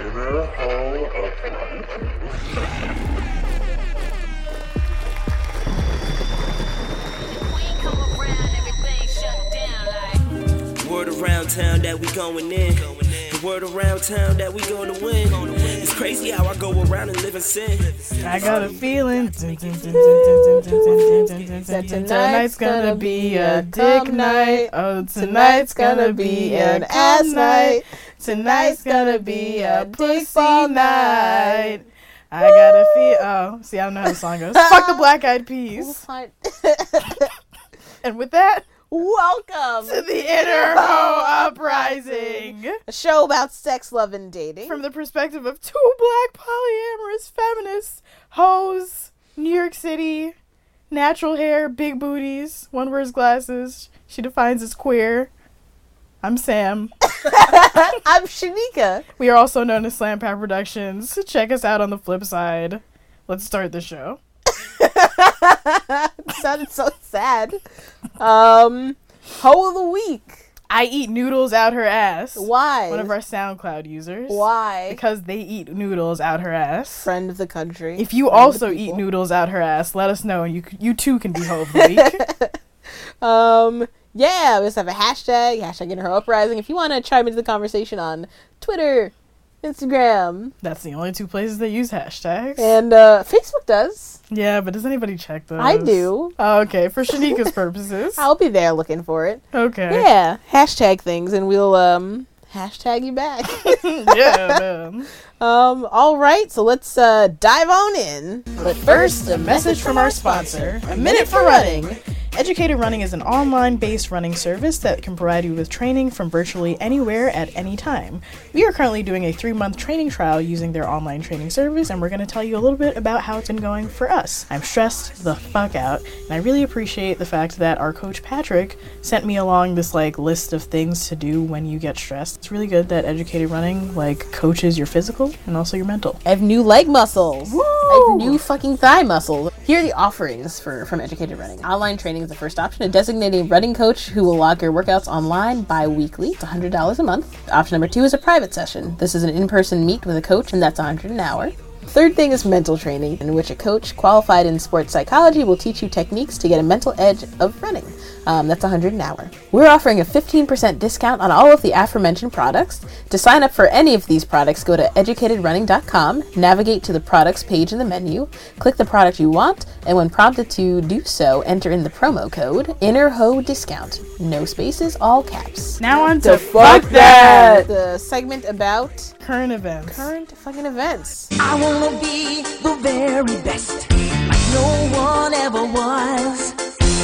Inner Hall Uprising. Word around town that we going in. The word around town that we gonna win. It's crazy how I go around and live in sin. I got a feeling tonight's gonna be a dick night. Oh, tonight's gonna be an ass night. Tonight's gonna be a pussy night. I got a feel. Oh, see, I don't know how the song goes. Fuck the Black Eyed Peas. And with that, welcome to the Inner Ho Uprising, a show about sex, love, and dating from the perspective of two black polyamorous feminists, hoes, New York City, natural hair, big booties. One wears glasses. She defines as queer. I'm Sam. I'm Shanika. We are also known as Slam Power Productions. Check us out on the flip side. Let's start the show. Sounded so sad. Hoe of the week. I eat noodles out her ass. Why? One of our SoundCloud users. Why? Because they eat noodles out her ass. Friend of the country. If you also eat noodles out her ass, let us know, and you too can be hoe of the week. Yeah, we just have a hashtag Inner Ho Uprising. If you want to chime into the conversation on Twitter, Instagram. That's the only two places that use hashtags. And Facebook does. Yeah, but does anybody check those? I do. Oh, okay, for Shanika's purposes. I'll be there looking for it. Okay. Yeah, hashtag things, and we'll hashtag you back. Yeah, man. All right, so let's dive on in. But first, a message from our sponsor, A Minute for Running. Educated Running is an online-based running service that can provide you with training from virtually anywhere at any time. We are currently doing a 3-month training trial using their online training service, and we're going to tell you a little bit about how it's been going for us. I'm stressed the fuck out, and I really appreciate the fact that our coach Patrick sent me along this list of things to do when you get stressed. It's really good that Educated Running coaches your physical and also your mental. I have new leg muscles. Woo! I have new fucking thigh muscles. Here are the offerings from Educated Running. Online training is the first option. A designated running coach who will log your workouts online bi-weekly. It's $100 a month. Option number 2 is a private session. This is an in-person meet with a coach, and that's $100 an hour. Third thing is mental training, in which a coach qualified in sports psychology will teach you techniques to get a mental edge of running. That's $100 an hour. We're offering a 15% discount on all of the aforementioned products. To sign up for any of these products, go to educatedrunning.com, navigate to the products page in the menu, click the product you want, and when prompted to do so, enter in the promo code INNERHODiscount. No spaces, all caps. Now on to Fuck That! The segment about current events. Current fucking events. I wanna be the very best, like no one ever was.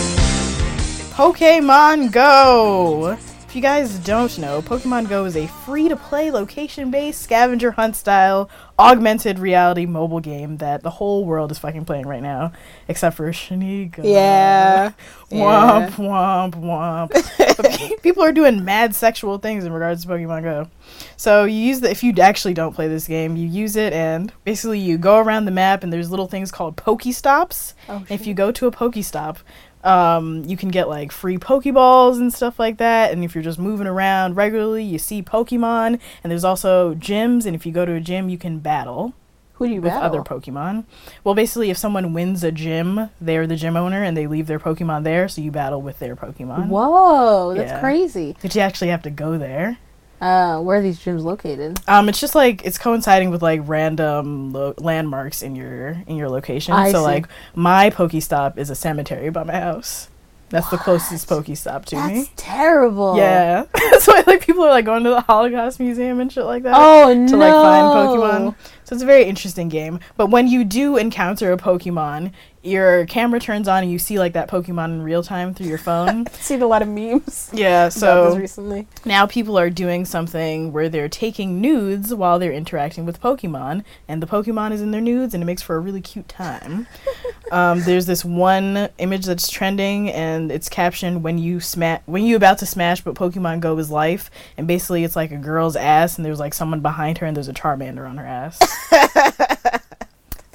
Pokemon Go! If you guys don't know, Pokemon Go is a free-to-play, location-based, scavenger hunt-style, augmented reality mobile game that the whole world is fucking playing right now, except for Shanika. Yeah. Womp, womp, womp. But people are doing mad sexual things in regards to Pokemon Go. So you use if you actually don't play this game, you use it and basically you go around the map and there's little things called Pokestops. Oh, if you go to a Pokestop, you can get free Pokeballs and stuff like that, and if you're just moving around regularly, you see Pokemon, and there's also gyms, and if you go to a gym, you can battle. Who do you with battle? Other Pokemon. Well, basically, if someone wins a gym, they're the gym owner, and they leave their Pokemon there, so you battle with their Pokemon. Whoa, that's crazy. But you actually have to go there. Where are these gyms located? It's just it's coinciding with random landmarks in your location. I so see. My Pokestop is a cemetery by my house. That's the closest Pokestop to me. That's terrible. Yeah. That's why people are going to the Holocaust Museum and shit like that. Oh to no. Find Pokemon. So it's a very interesting game. But when you do encounter a Pokemon, your camera turns on and you see that Pokemon in real time through your phone. I've seen a lot of memes. Yeah, about so this recently. Now people are doing something where they're taking nudes while they're interacting with Pokemon, and the Pokemon is in their nudes, and it makes for a really cute time. There's this one image that's trending, and it's captioned when you about to smash, but Pokemon Go is life, and basically it's a girl's ass, and there's someone behind her, and there's a Charmander on her ass.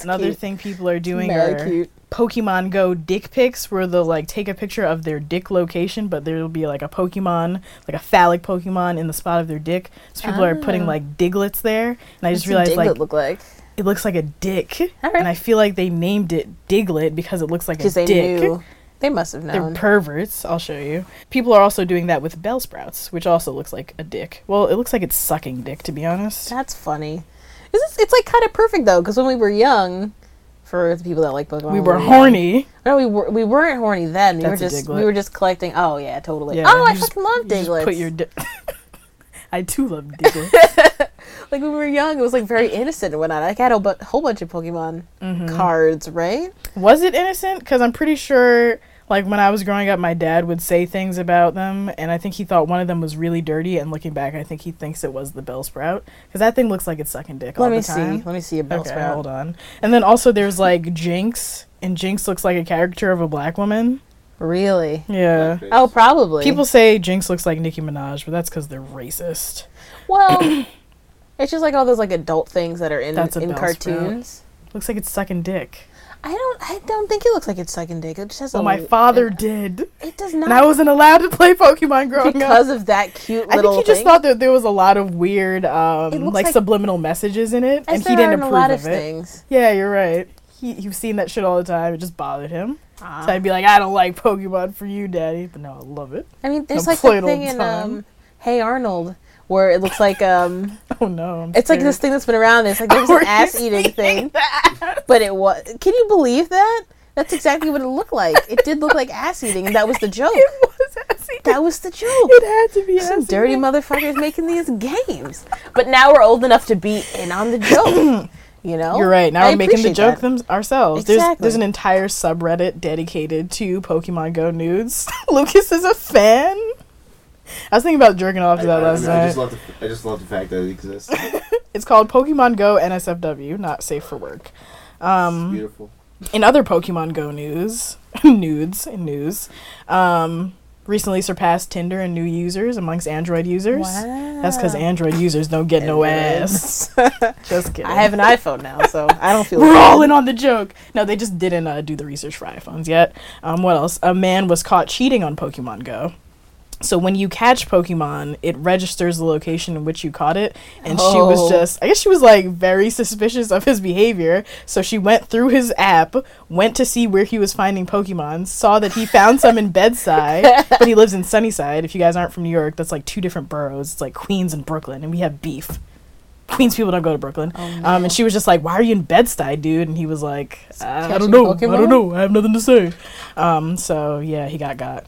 Another cute. thing people are doing Very are cute. Pokemon Go dick pics, where they'll like take a picture of their dick location, but there'll be like a Pokemon, like a phallic Pokemon in the spot of their dick. So people are putting like Diglets there, and I just realized like look like? it looks like a dick, Alright. and I feel like they named it Diglett because it looks like a Because they dick. knew. They must have They're known. perverts. I'll show you. People are also doing that with Bellsprouts, which also looks like a dick. Well, it looks like it's sucking dick, to be honest. That's funny. It's like kind of perfect though, because when we were young, for the people that like Pokemon, We were young- horny. No, we weren't horny then. That's a We Diglett. were just collecting. Oh yeah, totally. Yeah, oh, I you just- fucking love You just Diglets. put your dick. I too love Diglett. Like when we were young, it was like very innocent and whatnot. I had a whole bunch of Pokemon cards, right? Was it innocent? Because I'm pretty sure, like, when I was growing up, my dad would say things about them, and I think he thought one of them was really dirty, and looking back, I think he thinks it was the Bellsprout. Because that thing looks like it's sucking dick all Let me the time. see. Let me see a Okay, Bellsprout. hold on. And then also there's, like, Jinx, and Jinx looks like a character of a black woman. Really? Yeah. Oh, probably. People say Jinx looks like Nicki Minaj, but that's because they're racist. Well, it's just like all those like adult things that are in That's a Bellsprout. cartoons. Looks like it's sucking dick. I don't think it looks like it's sucking dick. It just has Well, a. my father did. It does And I not. wasn't allowed to play Pokemon growing up. Because of that cute I little think he just thing. thought that there was a lot of weird, looks like like- subliminal messages in it, As and he there didn't are in a approve lot of of it. things. Yeah, you're right. He's seen that shit all the time. It just bothered him. Ah. So I'd be like, I don't like Pokemon for you, Daddy, but no, I love it. I mean, there's I'm like playing that all thing the in time. Hey Arnold where it looks like Oh no, I'm it's like scared. this thing that's been around. It's like there's Were an you ass eating thing, but it was. Can you believe that? That's exactly what it looked like. It did look like ass eating, and that was the joke. It was assy. That was the joke. It had to be Some assy. dirty motherfuckers making these games. But now we're old enough to be in on the joke. You know? You're right. Now I we're making the appreciate joke that. ourselves. Exactly. There's an entire subreddit dedicated to Pokemon Go nudes. Lucas is a fan. I was thinking about jerking off to that last night. I just love the fact that it exists. It's called Pokemon Go NSFW, not safe for work. It's beautiful. In other Pokemon Go news, recently surpassed Tinder in new users amongst Android users. That's because Android users don't get no ass. Just kidding. I have an iPhone now, so I don't feel We're all bad. in on the joke. No, they just didn't do the research for iPhones yet. What else? A man was caught cheating on Pokemon Go. So when you catch Pokemon, it registers the location in which you caught it. And she was just, I guess she was like very suspicious of his behavior. So she went through his app, went to see where he was finding Pokemon, saw that he found some in Bedside, but he lives in Sunnyside. If you guys aren't from New York, that's like two different boroughs. It's like Queens and Brooklyn, and we have beef. Queens people don't go to Brooklyn. And she was just like, why are you in Bed-Stuy, dude? And he was like, I Catching don't know. Pokemon? I don't know. I have nothing to say. So, yeah, he got.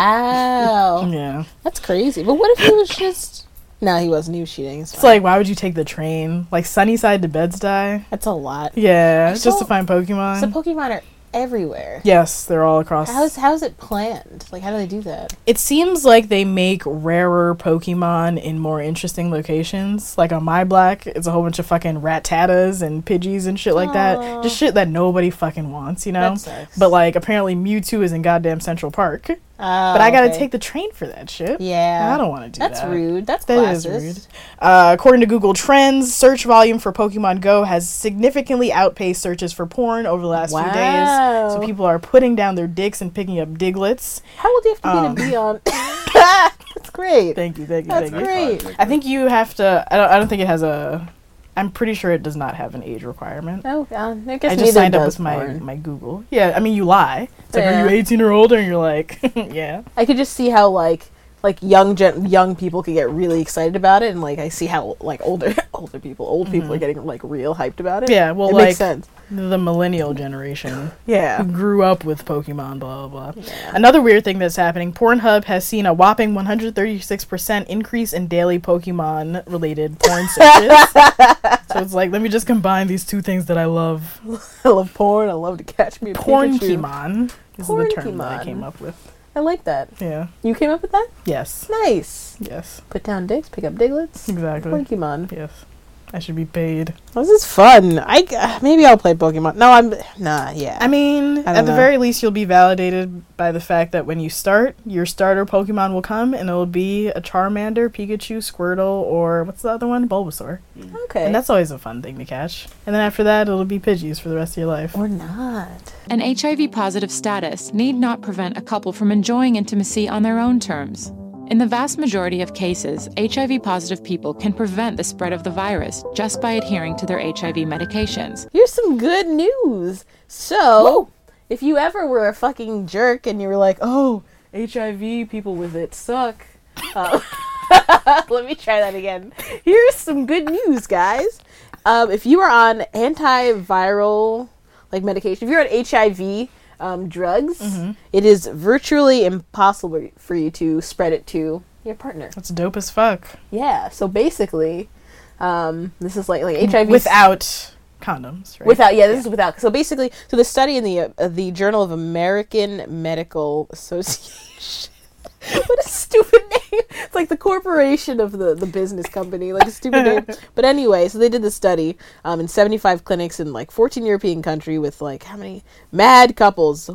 Wow. Yeah. That's crazy. But what if he was just... No, he wasn't. He was cheating. It's like, why would you take the train? Like, Sunnyside to Bed-Stuy? That's a lot. Yeah, just to So- find Pokemon. So Pokemon are everywhere. Yes, they're all across. How's it planned? Like, how do they do that? It seems like they make rarer Pokemon in more interesting locations. Like on My Black, it's a whole bunch of fucking Rattatas and Pidgeys and shit like that. Just shit that nobody fucking wants, you know? That sucks. But like, apparently Mewtwo is in goddamn Central Park. But I gotta take the train for that shit. Yeah. I don't want to do That's that. rude. That's That is classist. rude. According to Google Trends, search volume for Pokemon Go has significantly outpaced searches for porn over the last few days. So people are putting down their dicks and picking up Diglets. How old do you have to be on? That's great. Thank you. That's great. I think you have to. I don't think it has a. I'm pretty sure it does not have an age requirement. Oh, I guess I neither just signed up does with my porn. my Google. Yeah, I mean you lie. It's like, Yeah. are you 18 or older? And you're like, yeah. I could just see how like young people could get really excited about it, and like I see how like old people are getting like real hyped about it. Yeah, well, it like makes sense. the millennial generation Yeah. who grew up with Pokemon, blah blah blah. Another weird thing that's happening: Pornhub has seen a whopping 136% increase in daily Pokemon-related porn searches. So it's like, let me just combine these two things that I love. I love porn. I love to catch me a Pikachu. Pornkemon is the term that I Pornkemon. came up with. I like that. Yeah. You came up with that? Yes. Nice. Yes. Put down dicks, pick up Diglets. Exactly. Pokemon. Yes. I should be paid. This is fun. Maybe I'll play Pokemon. Yeah. I mean, at the very least, you'll be validated by the fact that when you start, your starter Pokemon will come, and it'll be a Charmander, Pikachu, Squirtle, or what's the other one? Bulbasaur. Okay. And that's always a fun thing to catch. And then after that, it'll be Pidgeys for the rest of your life. Or not. An HIV-positive status need not prevent a couple from enjoying intimacy on their own terms. In the vast majority of cases, HIV-positive people can prevent the spread of the virus just by adhering to their HIV medications. Here's some good news. So, if you ever were a fucking jerk and you were like, oh, HIV people with it suck. Let me try that again. Here's some good news, guys. If you are on antiviral medication, if you're on HIV drugs, it is virtually impossible for you to spread it to your partner. That's dope as fuck. Yeah, so basically, this is like HIV without condoms, right? This is without. So basically, the study in the Journal of American Medical Association. What a stupid name. It's like the corporation of the business company, like a stupid name. But anyway, so they did the study in 75 clinics in 14 European countries with how many mad couples?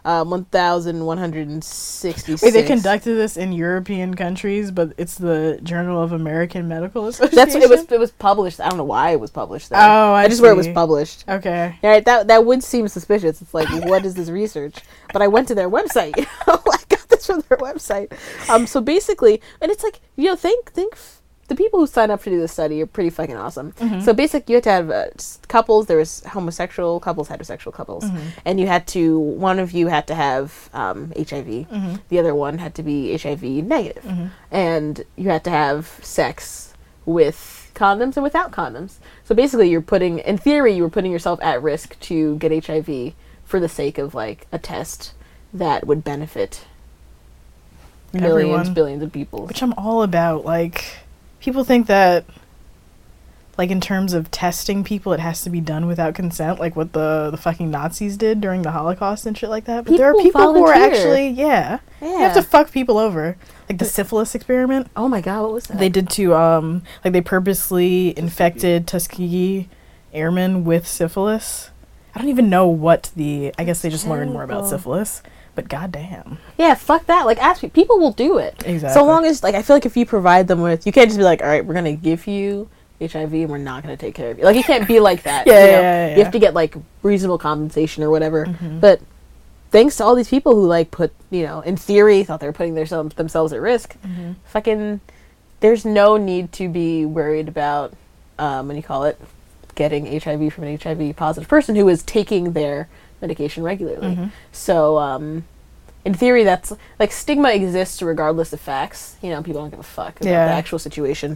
1,166. Wait, they conducted this in European countries, but it's the Journal of American Medical Association? It was published. I don't know why it was published there. Oh, I just where it was published. Okay. Yeah, that would seem suspicious. It's like, what is this research? But I went to their website. I got this from their website. So basically, and it's like, think the people who sign up to do this study are pretty fucking awesome. So basically, you had to have couples. There was homosexual couples, heterosexual couples, and one of you had to have HIV. The other one had to be HIV negative, and you had to have sex with condoms and without condoms. So basically, in theory, you were putting yourself at risk to get HIV for the sake of a test that would benefit billions of people. Which I'm all about. People think that, in terms of testing people, it has to be done without consent, like what the fucking Nazis did during the Holocaust and shit like that. But there are people who are actually, you have to fuck people over. Like the syphilis experiment. Oh my god, what was that? They did to, they purposely infected Tuskegee Airmen with syphilis. I don't even know I guess they just learned more about syphilis. But goddamn. Yeah, fuck that. Ask people will do it. Exactly. So long as, I feel like if you provide them with, you can't just be like, all right, we're going to give you HIV and we're not going to take care of you. You can't be like that. Yeah. You have to get, reasonable compensation or whatever. But thanks to all these people who, put, in theory, thought they were putting themselves at risk, fucking, there's no need to be worried about, getting HIV from an HIV positive person who is taking their medication regularly. So in theory that's stigma exists regardless of facts. People don't give a fuck about the actual situation.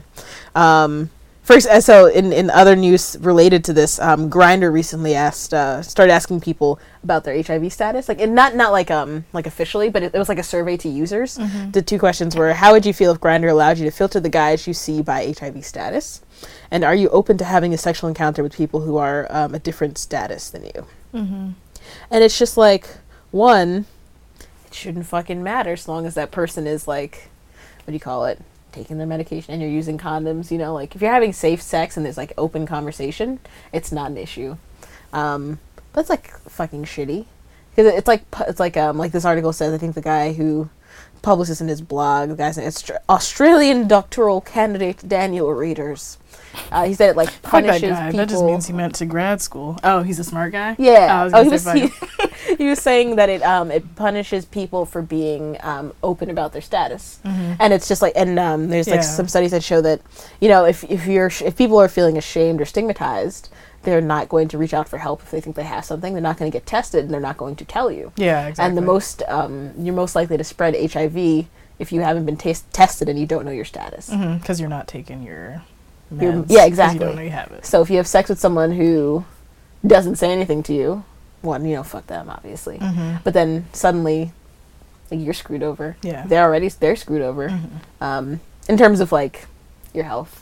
So in other news related to this, Grindr recently started asking people about their HIV status, and not officially, but it was a survey to users. The two questions were, how would you feel if Grindr allowed you to filter the guys you see by HIV status, and are you open to having a sexual encounter with people who are a different status than you? And it's just one, it shouldn't fucking matter as long as that person is taking their medication and you're using condoms, if you're having safe sex and there's open conversation, it's not an issue. But it's fucking shitty because it's like this article says, I think the guy who published this in his blog, the guy's name is Australian doctoral candidate Daniel Readers. He said it punishes people. That just means he went to grad school. Oh, he's a smart guy? Yeah. He was saying that it punishes people for being open about their status. And it's just there's some studies that show that, if people are feeling ashamed or stigmatized, they're not going to reach out for help if they think they have something. They're not going to get tested, and they're not going to tell you. Yeah, exactly. And you're most likely to spread HIV if you haven't been tested and you don't know your status. Because you're not taking your meds. Yeah, exactly. You don't know you have it. So if you have sex with someone who doesn't say anything to you, one, fuck them, obviously. But then suddenly, you're screwed over. Yeah. They're screwed over. In terms of, your health,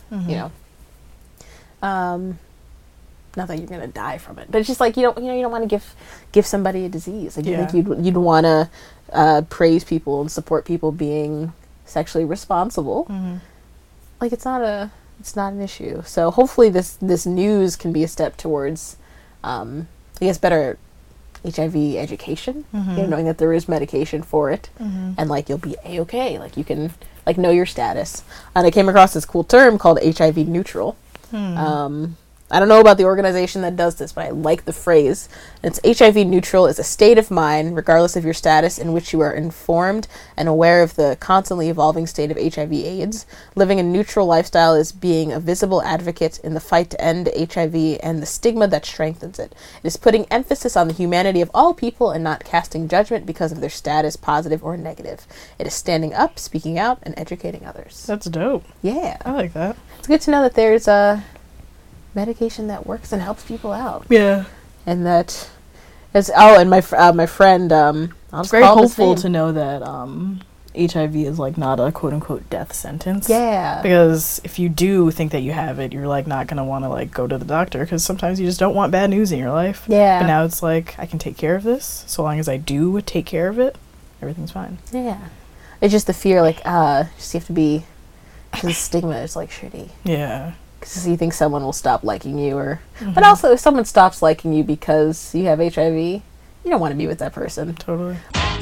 not that you're gonna die from it, but it's just you don't want to give somebody a disease. You think you'd want to praise people and support people being sexually responsible. It's not a It's not an issue. So hopefully this news can be a step towards, I guess, better HIV education. You know, knowing that there is medication for it, and like you'll be A-okay. Like you can like know your status. And I came across this cool term called HIV neutral. I don't know about the organization that does this, but I like the phrase. It's HIV neutral is a state of mind, regardless of your status, in which you are informed and aware of the constantly evolving state of HIV/AIDS. Living a neutral lifestyle is being a visible advocate in the fight to end HIV and the stigma that strengthens it. It is putting emphasis on the humanity of all people and not casting judgment because of their status, positive or negative. It is standing up, speaking out, and educating others. That's dope. Yeah. I like that. It's good to know that there's a medication that works and helps people out. Yeah. And that is and my friend I'll It's just very call him his hopeful name. to know that HIV is like not a quote unquote death sentence. Yeah. Because if you do think that you have it, you're like not gonna want to like go to the doctor because sometimes you just don't want bad news in your life. Yeah. But now it's like I can take care of this so long as I do take care of it, everything's fine. Yeah. It's just the fear, like just you have to be. The stigma is like shitty. Yeah. Because you think someone will stop liking you, or but also if someone stops liking you because you have HIV, you don't want to be with that person. Totally.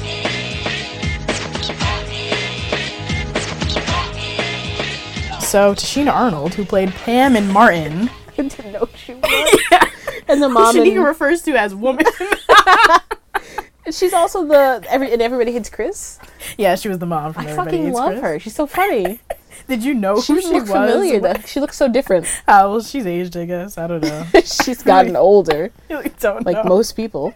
So Tashina Arnold, who played Pam and Martin, I didn't know she was. And the mom Shanika and refers to as woman. she's also and Everybody Hates Chris. Yeah, she was the mom from I Everybody fucking Hates love Chris. her. She's so funny. Did you know She who she looks was? familiar though. She looks so different. Oh, well, she's aged, I guess. I don't know. She's gotten older, I really don't like know. most people.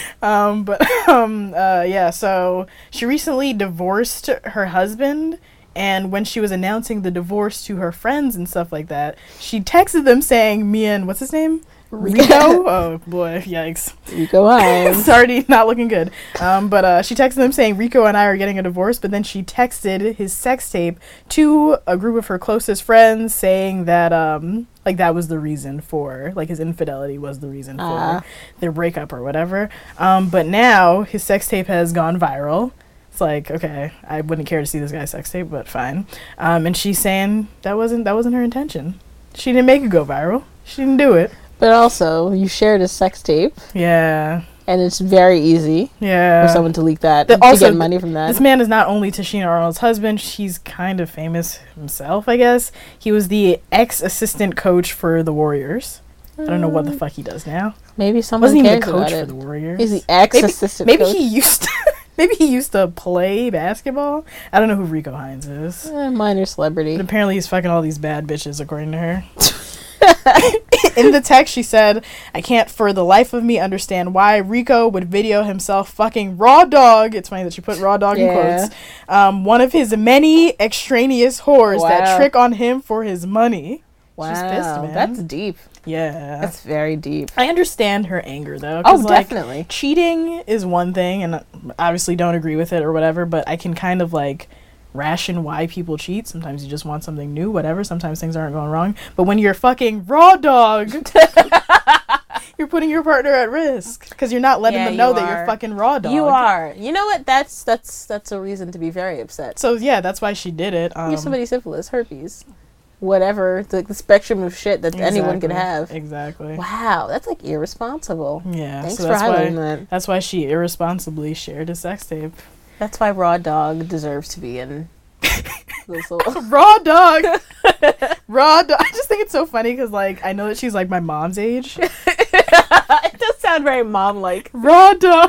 Yeah, so she recently divorced her husband, and when she was announcing the divorce to her friends and stuff like that, she texted them saying, me and, what's his name? Rico? Oh, boy, yikes. Rico Hines. It's already not looking good. But she texted them saying Rico and I are getting a divorce, but then she texted his sex tape to a group of her closest friends saying that, like, that was the reason for, like, his infidelity was the reason for their breakup or whatever. But now his sex tape has gone viral. It's like, okay, I wouldn't care to see this guy's sex tape, but fine. And she's saying that wasn't her intention. She didn't make it go viral. She didn't do it. But also, you shared a sex tape, Yeah. and it's very easy Yeah. for someone to leak that, The- to also, get money from that. This man is not only Tashina Arnold's husband, he's kind of famous himself, I guess. He was the ex-assistant coach for the Warriors. I don't know what the fuck he does now. Maybe someone Wasn't even cares the coach about for it. the Warriors. He's the ex-assistant Maybe coach. he used to, maybe he used to play basketball. I don't know who Rico Hines is. Minor celebrity. But apparently he's fucking all these bad bitches, according to her. In the text, she said, I can't for the life of me understand why Rico would video himself fucking Raw Dog. It's funny that she put Raw Dog in Yeah. quotes. One of his many extraneous whores that Wow. trick on him for his money. Wow, She's pissed, man. that's deep. Yeah. That's very deep. I understand her anger, though. 'Cause, Oh, like, definitely. cheating is one thing, and obviously don't agree with it or whatever, but I can kind of, like, ration why people cheat. Sometimes you just want something new, whatever. Sometimes things aren't going wrong. But when you're fucking Raw Dog, you're putting your partner at risk because you're not letting Yeah, them know you that are. you're fucking Raw Dog. You are. You know what? That's a reason to be very upset. So, yeah, that's why she did it. Give somebody syphilis, herpes, whatever, the spectrum of shit that anyone could have. Exactly. Wow, that's like irresponsible. Yeah. Thanks so for that's highlighting why, that. That's why she irresponsibly shared a sex tape. That's why Raw Dog deserves to be in this little... Raw Dog. Raw Dog. I just think it's so funny because, like, I know that she's like my mom's age. It does sound very mom-like. Raw Dog.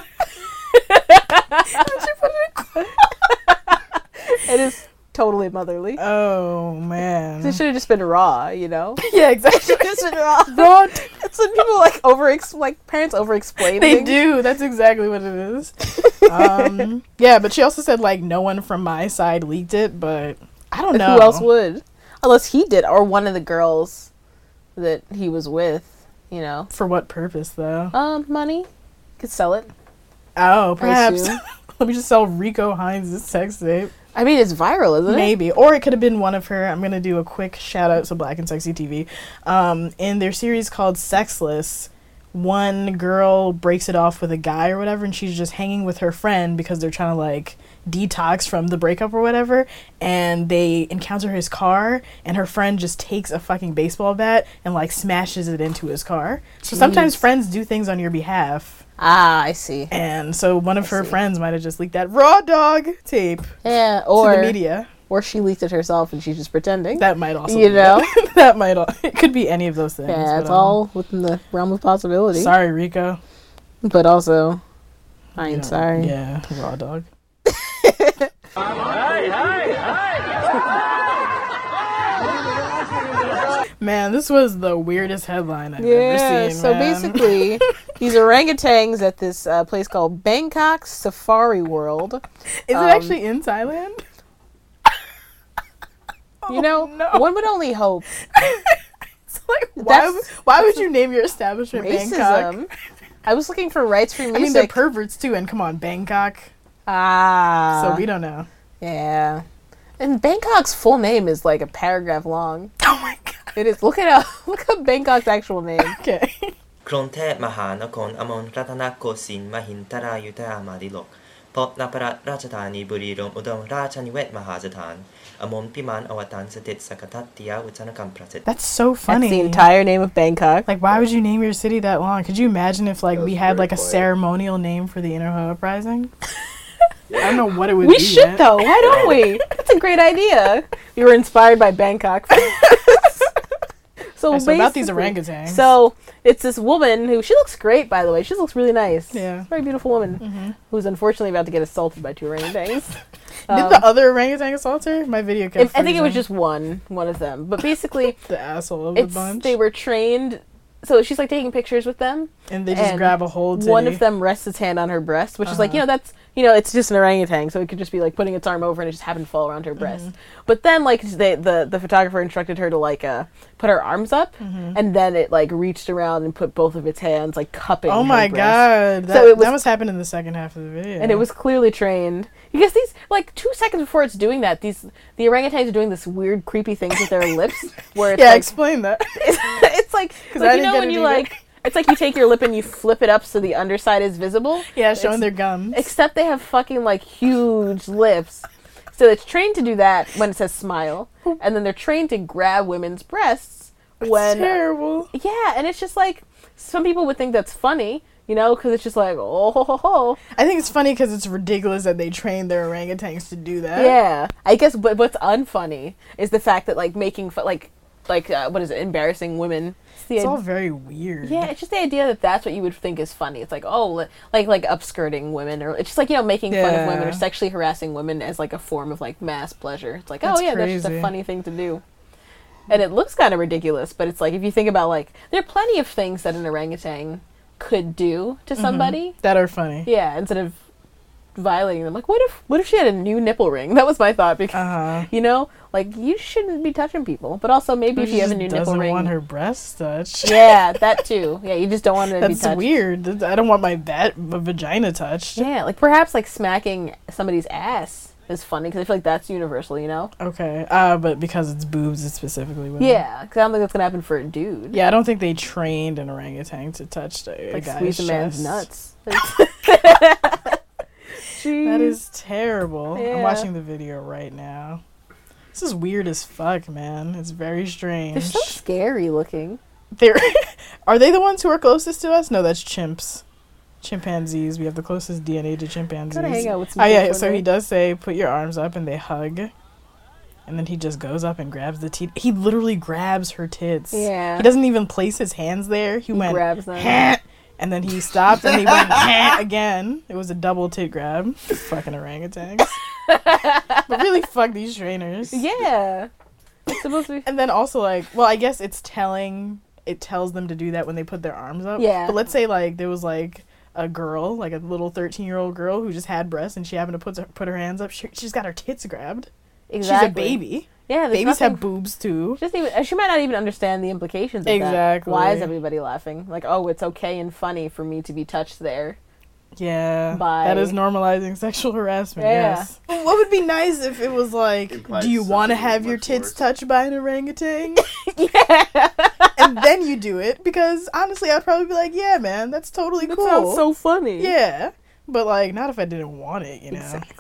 It is totally motherly. Oh man. It should have just been raw, you know? Yeah, exactly. Just been raw. Raw. That's when people like parents over-explain They things. do. That's exactly what it is. Yeah, but she also said like no one from my side leaked it, but I don't know Who else would? Unless he did, or one of the girls that he was with, you know. For what purpose though? Money. Could sell it. Oh, perhaps. assume. Let me just sell Rico Hines' sex tape. I mean, it's viral, isn't it? Maybe. Or it could have been one of her. I'm going to do a quick shout out to Black and Sexy TV. In their series called Sexless, one girl breaks it off with a guy or whatever, and she's just hanging with her friend because they're trying to, like, detox from the breakup or whatever, and they encounter his car, and her friend just takes a fucking baseball bat and like smashes it into his car. So sometimes friends do things on your behalf. Ah, I see. And so one of her friends might have just leaked that raw dog tape Yeah, to the media. Or she leaked it herself and she's just pretending. That might also You be know? it. That might it could be any of those things. Yeah, it's but, all within the realm of possibility. Sorry, Rico. But also, I ain't sorry. Yeah, raw dog. Man, this was the weirdest headline I've ever seen. So man. basically, these orangutans at this place called Bangkok Safari World. Is it actually in Thailand? You know, no. one would only hope. It's like, That's- why would you name your establishment Bangkok? Racism. I was looking for rights for music. I mean, they're perverts too, and come on, Bangkok. Ah. So we don't know. Yeah. And Bangkok's full name is like a paragraph long. Oh my god. It is. Look up Bangkok's actual name. Okay. กรุงเทพมหานครอมรรัตนโกสินทร์มหินทรายุทธยามาดิลกพบนพรัตน์ราชธานีบุรีรัมย์อุดมราชนิเวศมหาสถานอมรพิมานอวตารสถิตสกทัตติยวุฒนกรรมประสิทธิ์ That's so funny. That's the entire name of Bangkok. Like, why would you name your city that long? Could you imagine if, like, we had, like, a ceremonial name for the Inner Uprising? I don't know what it would be. We should, yet. though. Why don't we? That's a great idea. You were inspired by Bangkok. So about these basically- orangutans. So it's this woman who, she looks great, by the way. She looks really nice. Yeah. Very beautiful woman who's unfortunately about to get assaulted by two orangutans. Did the other orangutan assault her? My video kept I think it was freezing. just one of them. But basically, the asshole of the bunch. they were trained. So she's like taking pictures with them. And they just grab a hold. One of them rests his hand on her breast, which is like, that's, it's just an orangutan. So it could just be like putting its arm over and it just happened to fall around her breast. But then like the photographer instructed her to like put her arms up and then it like reached around and put both of its hands like cupping Oh her my breast. god. So it was- that must happen in the second half of the video. And it was clearly trained. Because these, like, 2 seconds before it's doing that, the orangutans are doing this weird, creepy things with their lips, where it's Yeah, like, explain that. it's like I you didn't know get when it you either. like, it's like you take your lip and you flip it up so the underside is visible. Yeah, showing their gums. Except they have fucking like huge lips. So it's trained to do that when it says smile, and then they're trained to grab women's breasts when. Terrible. Yeah, and it's just like some people would think that's funny. Because it's just like, oh, ho, ho, ho. I think it's funny because it's ridiculous that they train their orangutans to do that. Yeah. I guess but what's unfunny is the fact that, like, making fun, what is it, embarrassing women. It's all very weird. Yeah, it's just the idea that that's what you would think is funny. It's like, oh, like upskirting women, or it's just like, making fun of women or sexually harassing women as, like, a form of, like, mass pleasure. It's like, That's oh, yeah, that's just a crazy. funny thing to do. And it looks kind of ridiculous, but it's like, if you think about, like, there are plenty of things that an orangutan could do to somebody. That are funny. Yeah, instead of violating them. Like, what if she had a new nipple ring? That was my thought, because like, you shouldn't be touching people. But also, maybe if you have a new nipple ring, doesn't want her breasts touched. yeah, that too. Yeah, you just don't want it to be That's touched. weird. I don't want my vagina touched. Yeah, like perhaps like smacking somebody's ass is funny because I feel like that's universal. Okay. But because it's boobs, it's specifically women. Yeah, because I don't think that's gonna happen for a dude. Yeah, I don't think they trained an orangutan to touch a Like guy's squeeze a man's chest. nuts. That is terrible. Yeah. I'm watching the video right now. This is weird as fuck, man. It's very strange. They're so scary looking. Are they the ones who are closest to us? No, that's chimps. Chimpanzees. We have the closest DNA to chimpanzees. Gotta hang out with some Oh yeah, chimps so one he day. does say, put your arms up, and they hug. And then he just goes up and grabs the teeth. He literally grabs her tits. Yeah. He doesn't even place his hands there. He went, grabs them. "Heh," and then he stopped and he went, "Heh," again. It was a double tit grab. Fucking orangutans. But really, fuck these trainers. Yeah, it's supposed to be. And then also, like, well, I guess it tells them to do that when they put their arms up. Yeah. But let's say, like, there was, like, a girl, like a little 13-year-old girl who just had breasts and she happened to put her hands up. She's got her tits grabbed. Exactly. She's a baby. Yeah, there's Babies nothing- have boobs, too. She might not even understand the implications of that. Exactly. Why is everybody laughing? Like, oh, it's okay and funny for me to be touched there. Yeah. By- That is normalizing sexual harassment, Yeah. yes. What would be nice if it was like, Implies do you want to something have your much tits worse. touched by an orangutan? And then you do it, because honestly, I'd probably be like, yeah, man, that's totally That cool. sounds so funny. Yeah. But, like, not if I didn't want it, you know? Exactly.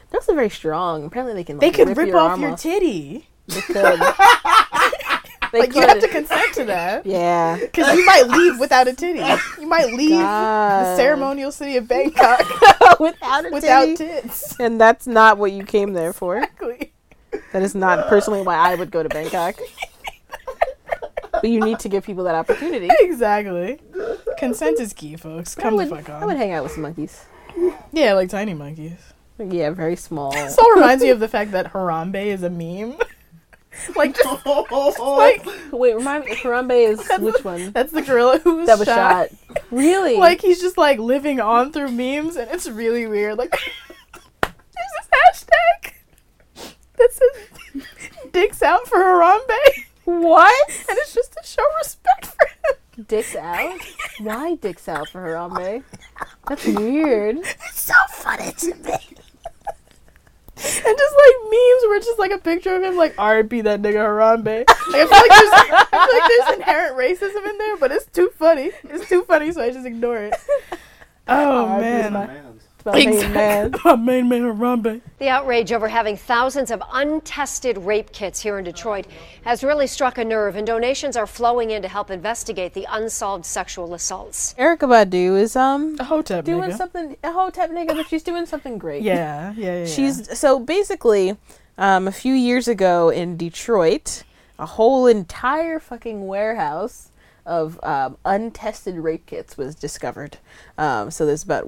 They're also very strong. Apparently they can. They Like, could rip your off arm your titty. They could. They Like, you have to consent to that. Yeah. Because you might leave without a titty. You might leave the ceremonial city of Bangkok without without tits. And that's not what you came there for. Exactly. That is not personally why I would go to Bangkok. But you need to give people that opportunity. Exactly. Consent is key, folks. Come the fuck on. I would hang out with some monkeys. Yeah, like tiny monkeys. Yeah, very small. This all reminds me of the fact that Harambe is a meme. Like, just, like, wait, remind me, Harambe is which one? That's the gorilla who was shot. Really? Like, he's just, like, living on through memes, and it's really weird. Like, there's this hashtag that says, dicks out for Harambe. What? And it's just to show respect for him. Dicks out? Why dicks out for Harambe? That's weird. It's so funny to me. And just like memes where it's just like a picture of him like R.I.P. that nigga Harambe. Like, I feel like there's inherent racism in there, but it's too funny. It's too funny, so I just ignore it. Oh man. Exactly. My main man Harambe. The outrage over having thousands of untested rape kits here in Detroit has really struck a nerve, and donations are flowing in to help investigate the unsolved sexual assaults. Erykah Badu is a hotep doing nigga. something, a hotep nigga, but she's doing something great. Yeah. She's so basically, a few years ago in Detroit, a whole entire fucking warehouse of untested rape kits was discovered. So there's about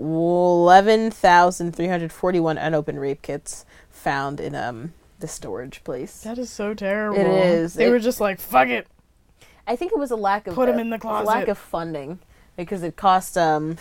11,341 unopened rape kits found in the storage place. That is so terrible. It is. They were just like, fuck it. I think it was a lack of put them in the closet. Lack of funding, because it cost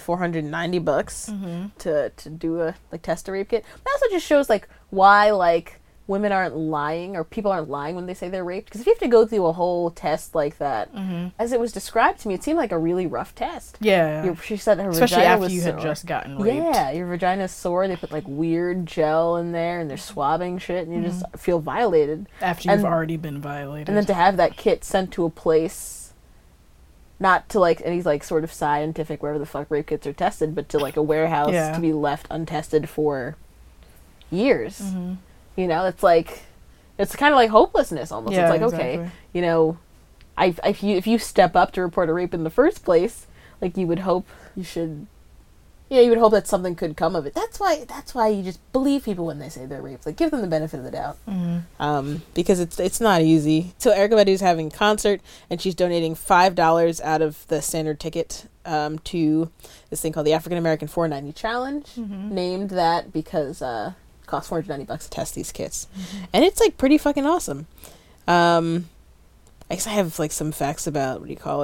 $490 to do a test a rape kit. That also just shows like why like women aren't lying, or people aren't lying when they say they're raped. Because if you have to go through a whole test like that, as it was described to me, it seemed like a really rough test. Yeah. She said her especially vagina after was you sore. had just gotten raped. Yeah, your vagina's sore. They put like weird gel in there, and they're swabbing shit, and you just feel violated. After you've already been violated. And then to have that kit sent to a place, not to like any like sort of scientific, wherever the fuck rape kits are tested, but to like a warehouse to be left untested for years. You know, it's like, it's kind of like hopelessness almost. Yeah, it's like, okay, you know, if you step up to report a rape in the first place, like you would hope you should, you would hope that something could come of it. That's why you just believe people when they say they're raped. Like, give them the benefit of the doubt. Because it's not easy. So Erykah Badu's having a concert, and she's donating $5 out of the standard ticket to this thing called the African American 490 Challenge, named that because costs $490 to test these kits, and it's like pretty fucking awesome. I guess I have like some facts about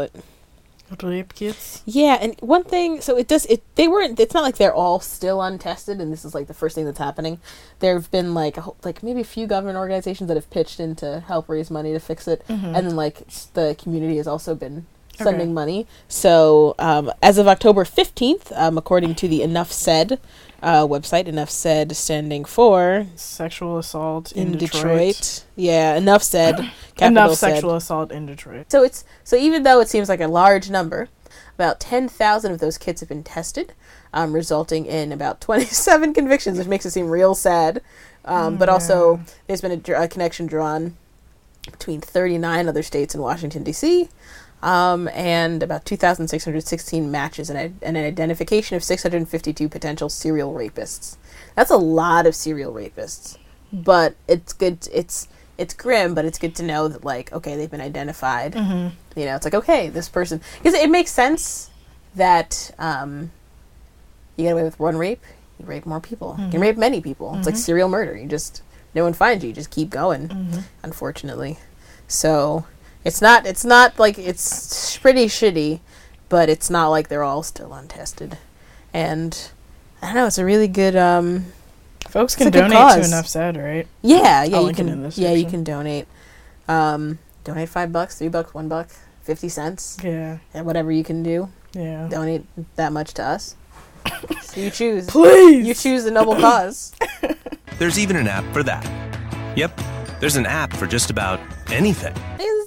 rape kits. Yeah, and one thing, so it's not like they're all still untested, and this is like the first thing that's happening. There have been like maybe a few government organizations that have pitched in to help raise money to fix it, and then like the community has also been sending money. So as of October 15th, according to the Enough Said website, Enough Said standing for sexual assault in Detroit. Yeah, Enough Said. Enough sexual assault in Detroit. So even though it seems like a large number, about 10,000 of those kits have been tested, resulting in about 27 convictions, which makes it seem real sad. But also, there's been a connection drawn between 39 other states and Washington, D.C., and about 2,616 matches and an identification of 652 potential serial rapists. That's a lot of serial rapists, but it's good. It's grim, but it's good to know that, like, okay, they've been identified. You know, it's like, okay, this person, because it makes sense that you get away with one rape, you rape more people, you can rape many people. It's like serial murder. No one finds you. You just keep going. Unfortunately, so. It's not like, it's pretty shitty, but it's not like they're all still untested. And I don't know, it's a really good folks can donate to Enough Said, right? Yeah, you can donate. Donate $5, $3, $1, 50 cents. Yeah. And whatever you can do. Yeah. Donate that much to us. So you choose. Please. You choose the noble cause. There's even an app for that. Yep. There's an app for just about anything. Isn't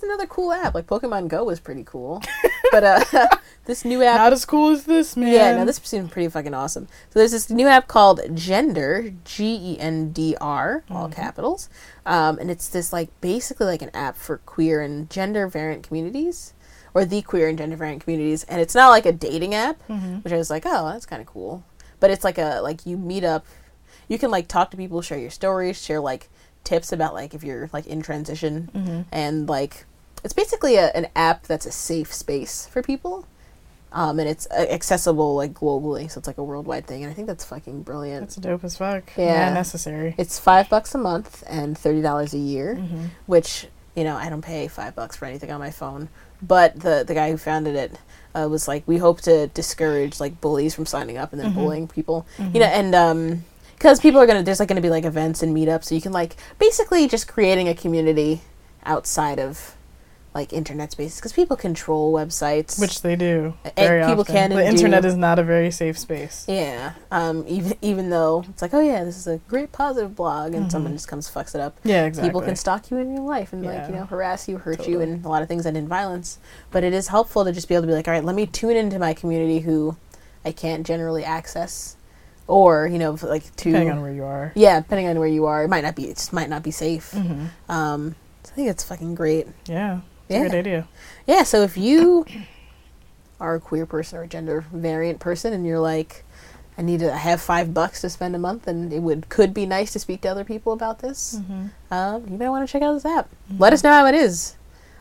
another cool app. Like Pokemon Go was pretty cool, but this new app, not as cool as this, man. Yeah, no, this seems pretty fucking awesome. So there's this new app called Gender, Gendr, all capitals, and it's this like basically like an app for queer and gender variant communities, or the queer and gender variant communities. And it's not like a dating app, which I was like, oh, that's kind of cool. But it's like you meet up, you can like talk to people, share your stories, share like tips about like if you're like in transition, and like it's basically an app that's a safe space for people, and it's accessible like globally, so it's like a worldwide thing, and I think that's fucking brilliant. That's dope as fuck. Yeah, necessary. It's $5 a month and $30 a year, which, you know, I don't pay $5 for anything on my phone, but the guy who founded it was like, we hope to discourage like bullies from signing up and then bullying people, you know, and because people are there's like gonna be like events and meetups, so you can like basically just creating a community outside of like internet spaces, because people control websites, which they do very often. The internet is not a very safe space. Yeah, even though it's like, oh yeah, this is a great positive blog, and someone just comes fucks it up. Yeah, exactly. People can stalk you in real life and like, you know, harass you, hurt you, and a lot of things that end violence. But it is helpful to just be able to be like, all right, let me tune into my community who I can't generally access. Or, you know, like depending on where you are. Yeah, depending on where you are. It just might not be safe. So I think it's fucking great. Yeah. It's a good idea. Yeah, so if you are a queer person or a gender variant person and you're like, I have $5 to spend a month and could be nice to speak to other people about this, you might want to check out this app. Let us know how it is.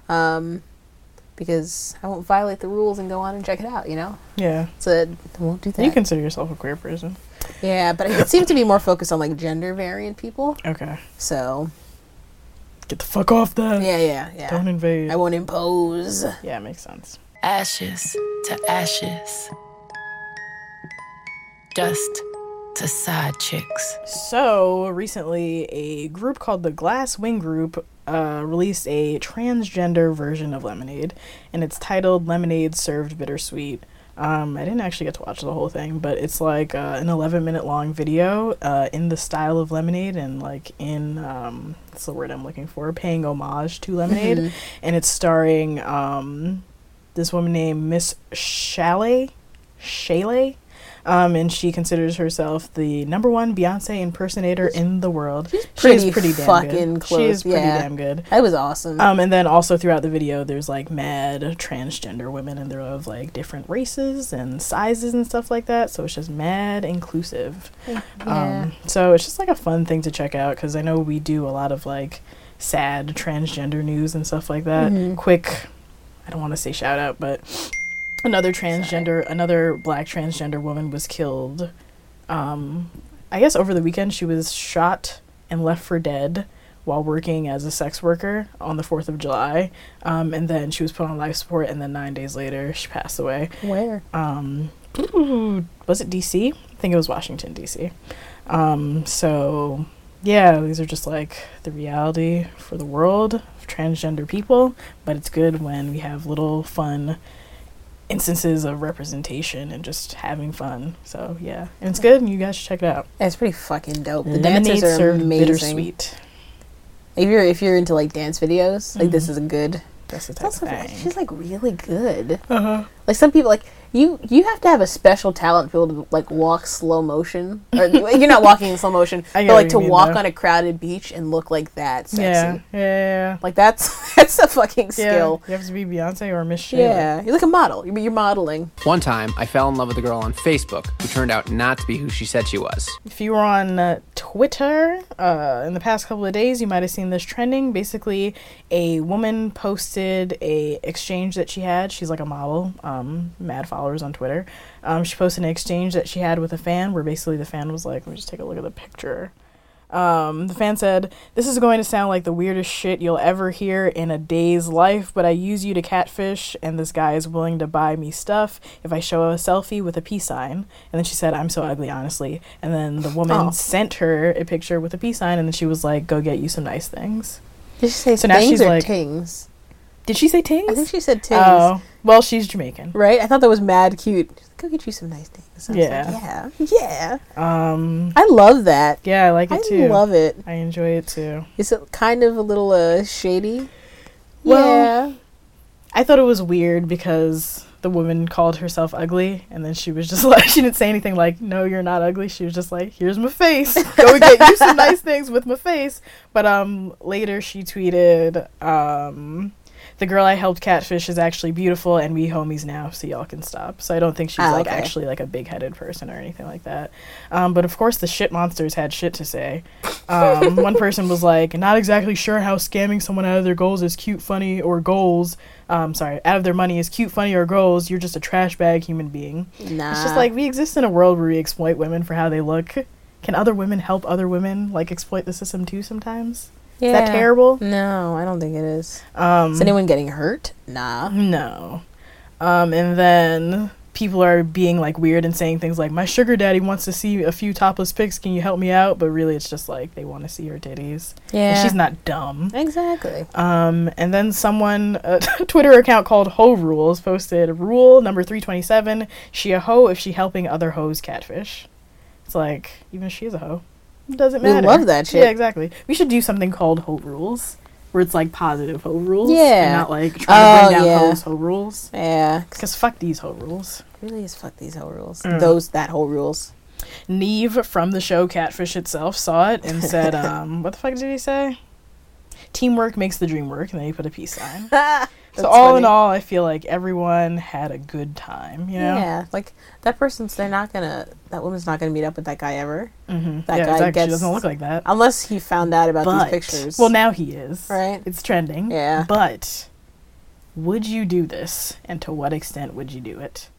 Because I won't violate the rules and go on and check it out, you know? Yeah. So I won't do that. You consider yourself a queer person. Yeah, but it seems to be more focused on like gender variant people. Okay. So get the fuck off that. Yeah. Don't invade. I won't impose. Yeah, it makes sense. Ashes to ashes. Dust to side chicks. So recently, a group called the Glass Wing Group released a transgender version of Lemonade, and it's titled Lemonade Served Bittersweet. I didn't actually get to watch the whole thing, but it's like an 11-minute long video in the style of Lemonade, and like in that's the word I'm looking for, paying homage to Lemonade. And it's starring this woman named Miss Chalet, and she considers herself the #1 Beyonce impersonator in the world. She's pretty damn fucking good. close. She is pretty damn good. That was awesome. And then also throughout the video, there's like mad transgender women, and they're of like different races and sizes and stuff like that. So it's just mad inclusive. Yeah. So it's just like a fun thing to check out, because I know we do a lot of like sad transgender news and stuff like that. Quick, I don't want to say shout out, but another black transgender woman was killed. I guess over the weekend she was shot and left for dead while working as a sex worker on the 4th of July. And then she was put on life support, and then 9 days later she passed away. Where? Was it DC? I think it was Washington, DC. So yeah, these are just like the reality for the world of transgender people, but it's good when we have little fun instances of representation and just having fun. So yeah, and it's good, and you guys should check it out. It's pretty fucking dope. The Lemonade dances are Served amazing. Bittersweet. If you're into like dance videos, like this is a good. That's the type of thing. She's like really good. Like some people, like you have to have a special talent to be able to like walk slow motion. Or you're not walking in slow motion, but like to walk on a crowded beach and look like that sexy. Yeah. Like that's a fucking skill. You have to be Beyonce or Miss Shayla. Yeah, you're like a model. You're modeling. One time, I fell in love with a girl on Facebook who turned out not to be who she said she was. If you were on Twitter in the past couple of days, you might have seen this trending. Basically, a woman posted a exchange that she had. She's like a model, mad followers on Twitter. She posted an exchange that she had with a fan, where basically the fan was like, let me just take a look at the picture. The fan said, "This is going to sound like the weirdest shit you'll ever hear in a day's life, but I use you to catfish, and this guy is willing to buy me stuff if I show a selfie with a peace sign." And then she said, "I'm so ugly, honestly." And then the woman sent her a picture with a peace sign, and then she was like, "Go get you some nice things." Did she say so now she's or like, tings? Did she say tings? I think she said tings. Oh, well, she's Jamaican, right? I thought that was mad cute. Go get you some nice things. Yeah. Yeah. I love that. Yeah, I like it too. I love it. I enjoy it too. Is it kind of a little shady? Well, I thought it was weird because the woman called herself ugly, and then she was just like, she didn't say anything like, no, you're not ugly. She was just like, here's my face. Go and get you some nice things with my face. But later she tweeted, the girl I helped catfish is actually beautiful, and we homies now, so y'all can stop. So I don't think she's actually like a big-headed person or anything like that. But of course the shit monsters had shit to say. One person was like, not exactly sure how scamming someone out of their goals is cute, funny, or goals. Out of their money is cute, funny, or goals. You're just a trash bag human being. Nah. It's just like, we exist in a world where we exploit women for how they look. Can other women help other women, like, exploit the system too sometimes? Yeah. Is that terrible? No, I don't think it is. Is anyone getting hurt? Nah. No. And then people are being, like, weird and saying things like, my sugar daddy wants to see a few topless pics. Can you help me out? But really, it's just, like, they want to see her titties. Yeah. And she's not dumb. Exactly. And then someone, a Twitter account called Ho Rules, posted, rule number 327, she a hoe if she helping other hoes catfish. It's like, even if she is a hoe. Doesn't matter. We love that shit. Yeah, exactly. We should do something called Ho Rules, where it's like positive Ho Rules. Yeah. And not like trying to bring down hoes Ho Rules. Yeah. Because fuck these Ho Rules. It really is fuck these Ho Rules. That Ho Rules. Neve from the show Catfish itself saw it and said, what the fuck did he say? Teamwork makes the dream work, and then he put a peace sign. So all in all, I feel like everyone had a good time, you know? Yeah, like that woman's not gonna meet up with that guy ever. Mm-hmm. That guy exactly. She doesn't look like that. Unless he found out about these pictures. Well, now he is. Right. It's trending. Yeah. But would you do this, and to what extent would you do it?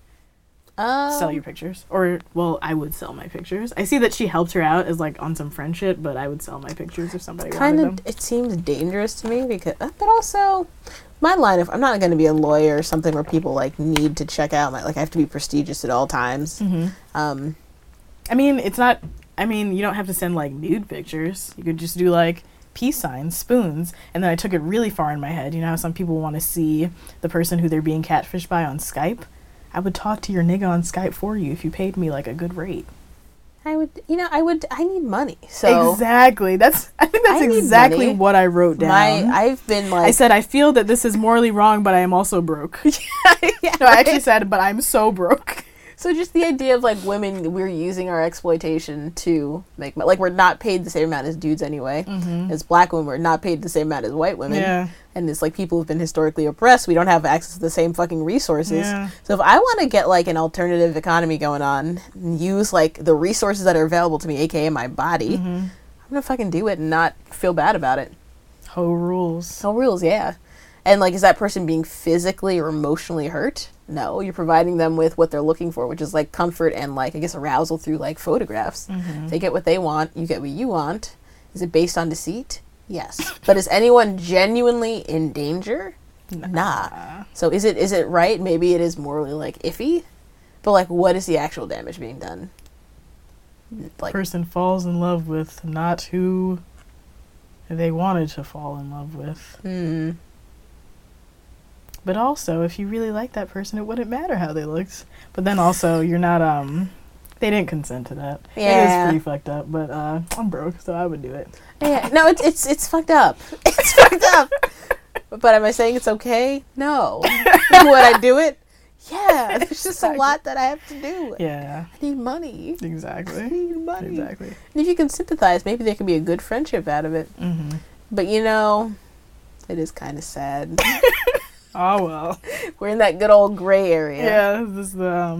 Sell your pictures. Or, well, I would sell my pictures. I see that she helped her out as, like, on some friend shit, but I would sell my pictures if somebody wanted them. It seems dangerous to me, because, but also, my line of, I'm not going to be a lawyer or something where people, like, need to check out, I have to be prestigious at all times. Mm-hmm. I mean, you don't have to send, like, nude pictures. You could just do, like, peace signs, spoons, and then I took it really far in my head. You know how some people want to see the person who they're being catfished by on Skype? I would talk to your nigga on Skype for you if you paid me, like, a good rate. I need money. So exactly. I think that's exactly what I wrote down. I've been like, I said, I feel that this is morally wrong, but I am also broke. Yeah, no, I actually said, but I'm so broke. So just the idea of, like, women, we're using our exploitation to make money. Like, we're not paid the same amount as dudes anyway. Mm-hmm. As black women, we're not paid the same amount as white women. Yeah. And it's like people who've been historically oppressed, we don't have access to the same fucking resources. Yeah. So if I want to get, like, an alternative economy going on, and use, like, the resources that are available to me, aka my body, I'm gonna fucking do it and not feel bad about it. Ho rules. Ho rules, yeah. And, like, is that person being physically or emotionally hurt? No, you're providing them with what they're looking for, which is, like, comfort and, like, I guess arousal through, like, photographs. Mm-hmm. They get what they want, you get what you want. Is it based on deceit? Yes. But is anyone genuinely in danger? Nah. So is it right? Maybe it is morally, like, iffy. But, like, what is the actual damage being done? Like, person falls in love with not who they wanted to fall in love with. Hmm. But also, if you really like that person, it wouldn't matter how they looked. But then also, you're not, they didn't consent to that. Yeah. It is pretty fucked up, but I'm broke, so I would do it. Yeah, no, it's fucked up. It's fucked up. But am I saying it's okay? No. Would I do it? Yeah, there's just a lot that I have to do. Yeah. I need money. Exactly. I need money. Exactly. And if you can sympathize, maybe there can be a good friendship out of it. Mm-hmm. But, you know, it is kind of sad. Oh, well. We're in that good old gray area. Yeah, this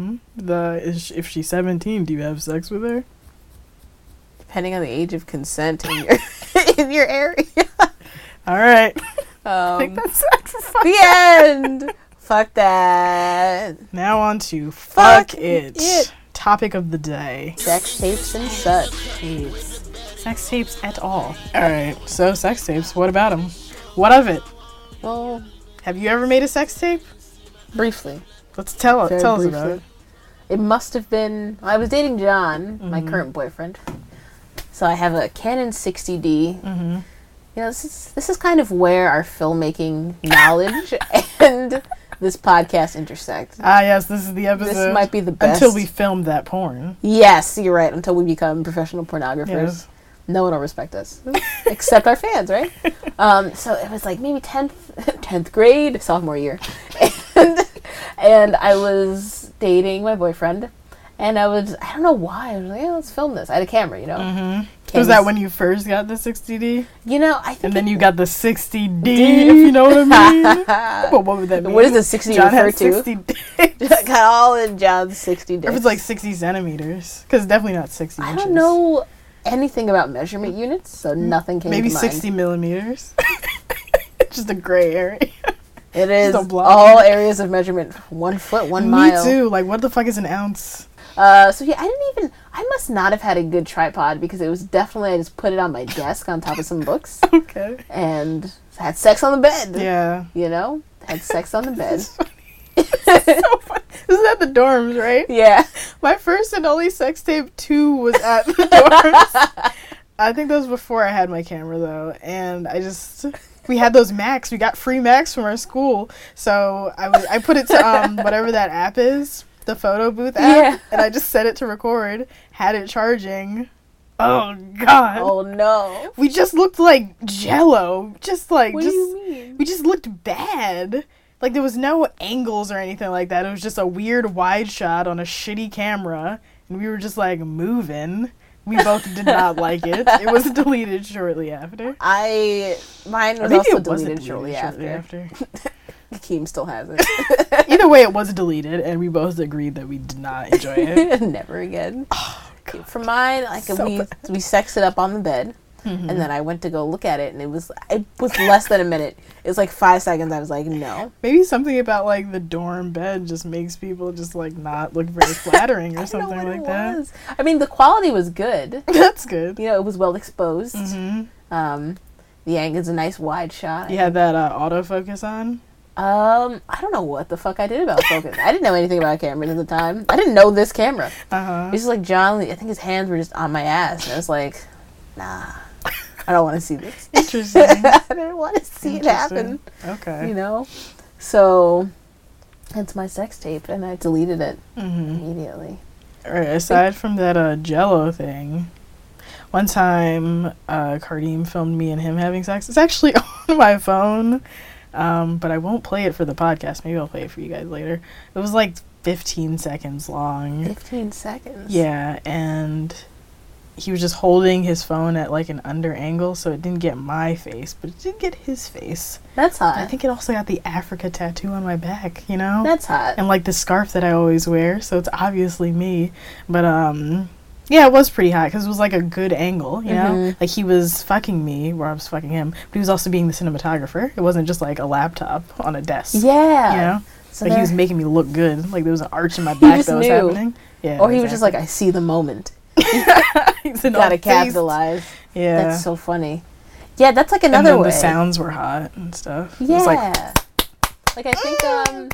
is if she's 17, do you have sex with her? Depending on the age of consent in your area. All right. I think that's the end. Fuck that. Now on to Fuck It. Topic of the day. Sex tapes and such. Sex tapes et al. Alright, so sex tapes, what about them? What of it? Well, have you ever made a sex tape? Briefly. Let's tell us about it. It must have been, I was dating John, my current boyfriend. So I have a Canon 60D. Mm-hmm. You know, this is kind of where our filmmaking knowledge and this podcast intersect. Ah, yes, this is the episode. This might be the best. Until we filmed that porn. Yes, you're right. Until we become professional pornographers. No one will respect us. Except our fans, right? So it was like maybe 10th grade, sophomore year. And I was dating my boyfriend. And I don't know why. I was like, let's film this. I had a camera, you know. Mm-hmm. Was that when you first got the 60D? You know, I think. And then you got the 60D, if you know what I mean. But what would that mean? What does the 60 John refer had to? 60 dicks. Got all in John's 60 dicks. If it's like 60 centimeters. Because it's definitely not 60 inches. I don't know anything about measurement units, so nothing came to mind. Maybe 60 millimeters. Just a gray area. It is all areas of measurement. 1 foot, 1 mile. Me too. Like, what the fuck is an ounce? So yeah, I must not have had a good tripod because it was definitely, I just put it on my desk on top of some books. Okay. And had sex on the bed. Yeah. You know? Had sex on the bed. So funny. This is at the dorms, right? Yeah. My first and only sex tape 2 was at the dorms. I think that was before I had my camera though. And we had those Macs. We got free Macs from our school. So I put it to whatever that app is. The photo booth app, and I just set it to record, had it charging. Oh god. Oh no. We just looked like Jello. Just like what do you mean? We just looked bad. Like there was no angles or anything like that. It was just a weird wide shot on a shitty camera, and we were just like moving. We both did not like it. It was deleted shortly after. Mine was also deleted shortly after. Keem still has it. Either way, it was deleted, and we both agreed that we did not enjoy it. Never again. Oh, for mine, like we sexed it up on the bed, and then I went to go look at it, and it was less than a minute. It was like 5 seconds. I was like, no. Maybe something about like the dorm bed just makes people just like not look very flattering or something like that. I mean, the quality was good. That's good. You know, it was well exposed. Mm-hmm. The angle's a nice wide shot. You had that autofocus on? I don't know what the fuck I did about focus. I didn't know anything about cameras at the time. I didn't know this camera. It was like John, I think his hands were just on my ass. And I was like, nah, I don't want to see this. Interesting. I didn't want to see it happen. Okay. You know? So, that's my sex tape, and I deleted it immediately. Alright, aside from that Jello thing, one time Kardeem filmed me and him having sex. It's actually on my phone. But I won't play it for the podcast. Maybe I'll play it for you guys later. It was like 15 seconds long. 15 seconds? Yeah, and he was just holding his phone at like an under angle, so it didn't get my face, but it did get his face. That's hot. I think it also got the Africa tattoo on my back, you know? That's hot. And like the scarf that I always wear, so it's obviously me. But, yeah, it was pretty hot because it was like a good angle, you know? Like he was fucking me where I was fucking him, but he was also being the cinematographer. It wasn't just like a laptop on a desk. Yeah. You know? So like he was making me look good. Like there was an arch in my back that was happening. Yeah. Or he was just like, I see the moment. He's gotta capitalize. Yeah. That's so funny. Yeah, that's like another way. The sounds were hot and stuff. Yeah. It was like I think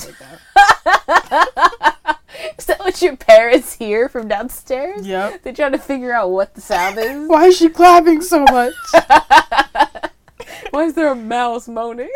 is that what your parents hear from downstairs? Yep. They're trying to figure out what the sound is. Why is she clapping so much? Why is there a mouse moaning?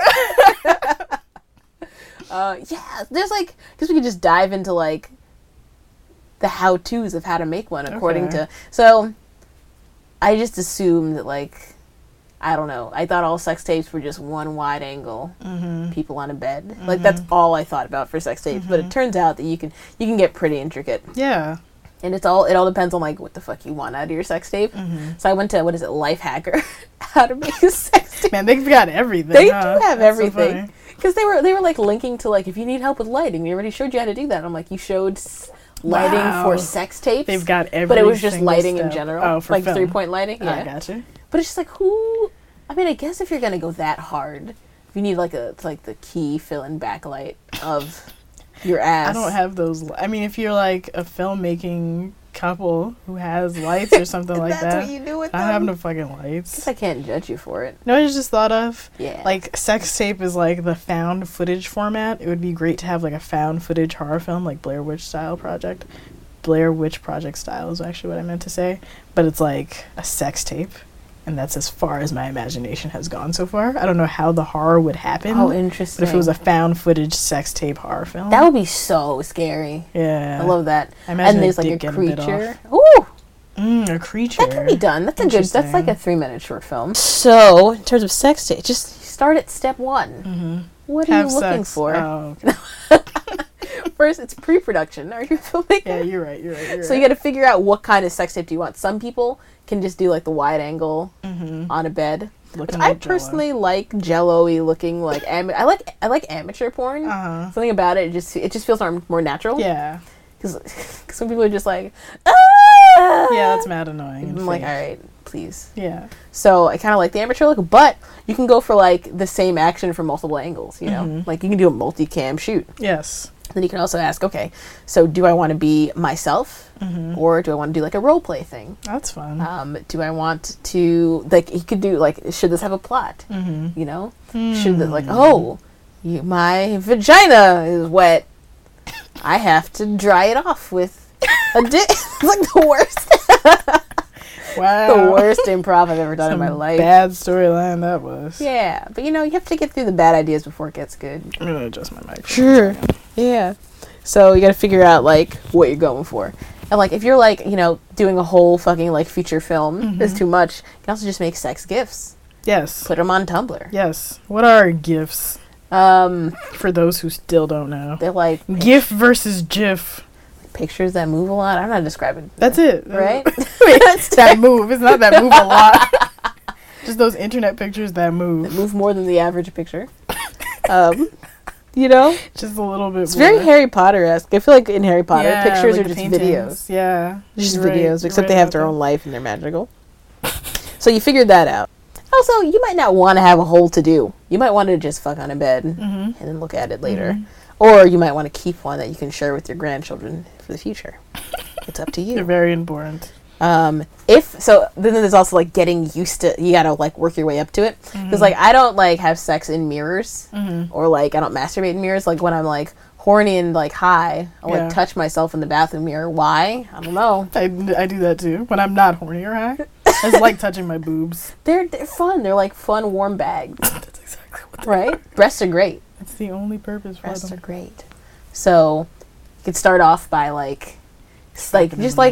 Yeah, there's like, I guess we could just dive into like the how-tos of how to make one according to, so I just assumed that like, I don't know, I thought all sex tapes were just one wide angle, people on a bed. Like that's all I thought about for sex tapes, but it turns out that you can get pretty intricate. Yeah. And it all depends on like what the fuck you want out of your sex tape. So I went to Lifehacker, how to make a sex tape. Man, they've got everything. They do have everything. Because they were like linking to like, if you need help with lighting, we already showed you how to do that. I'm like, you showed lighting for sex tapes. They've got everything. But it was just lighting in general. Oh, for like film. 3-point lighting. Yeah. I gotcha. But it's just like, I mean, I guess if you're gonna go that hard, if you need like the key fill-in backlight of your ass. I don't have those. I mean, if you're like a filmmaking couple who has lights or something like that. That's what you do with them? I don't have no fucking lights. Guess I can't judge you for it. No, I just thought of, yeah, like sex tape is like the found footage format. It would be great to have like a found footage horror film, like Blair Witch Project style is actually what I meant to say. But it's like a sex tape. And that's as far as my imagination has gone so far. I don't know how the horror would happen. Oh, interesting. But if it was a found footage sex tape horror film. That would be so scary. Yeah. I love that. I imagine and there's like a creature. Ooh! A creature. That can be done. That's a good. That's like a 3-minute short film. So in terms of sex tape, just start at step 1. What are you looking for? Oh. First, it's pre-production. Are you filming? Yeah, you're right. So you got to figure out what kind of sex tape do you want. Some people can just do like the wide angle on a bed. I personally like Jello-y looking like I like amateur porn. Something about it just feels more natural. Yeah. Because some people are just like, yeah, that's mad annoying. I'm like, all right, please. Yeah. So I kind of like the amateur look, but you can go for like the same action from multiple angles. You know, like you can do a multi-cam shoot. Yes. Then you can also ask, okay, so do I want to be myself, or do I want to do like a role play thing? That's fun. Do I want to like? You could do like, should this have a plot? You know, should the, like, my vagina is wet. I have to dry it off with a dick. It's like the worst. Wow. The worst improv I've ever done in my life. Bad storyline that was. Yeah, but you know, you have to get through the bad ideas before it gets good. I'm gonna adjust my mic. Sure. Yeah. So you got to figure out like what you're going for, and like if you're like, you know, doing a whole fucking like feature film is too much, you can also just make sex GIFs. Yes. Put them on Tumblr. Yes. What are GIFs? For those who still don't know, they're like GIF versus GIF. Pictures that move a lot. I'm not describing. That's it, right? It's that move. It's not that move a lot. Just those internet pictures that move. That move more than the average picture. You know, just a little bit. It's more. Very Harry Potter-esque. I feel like in Harry Potter, pictures like are just paintings. Videos. Yeah, just videos, except they have their own life and they're magical. So you figured that out. Also, you might not want to have a whole to-do. You might want to just fuck on a bed and then look at it later. Or you might want to keep one that you can share with your grandchildren for the future. It's up to you. They're very important. Then there's also like getting used to, you gotta like work your way up to it. Because like I don't like have sex in mirrors or like I don't masturbate in mirrors. Like when I'm like horny and like high, I'll like touch myself in the bathroom mirror. Why? I don't know. I do that too. When I'm not horny or high, I just like touching my boobs. They're fun. They're like fun warm bags. That's exactly what right? Breasts are great. It's the only purpose for Breasts them. are great. So you could start off by like just like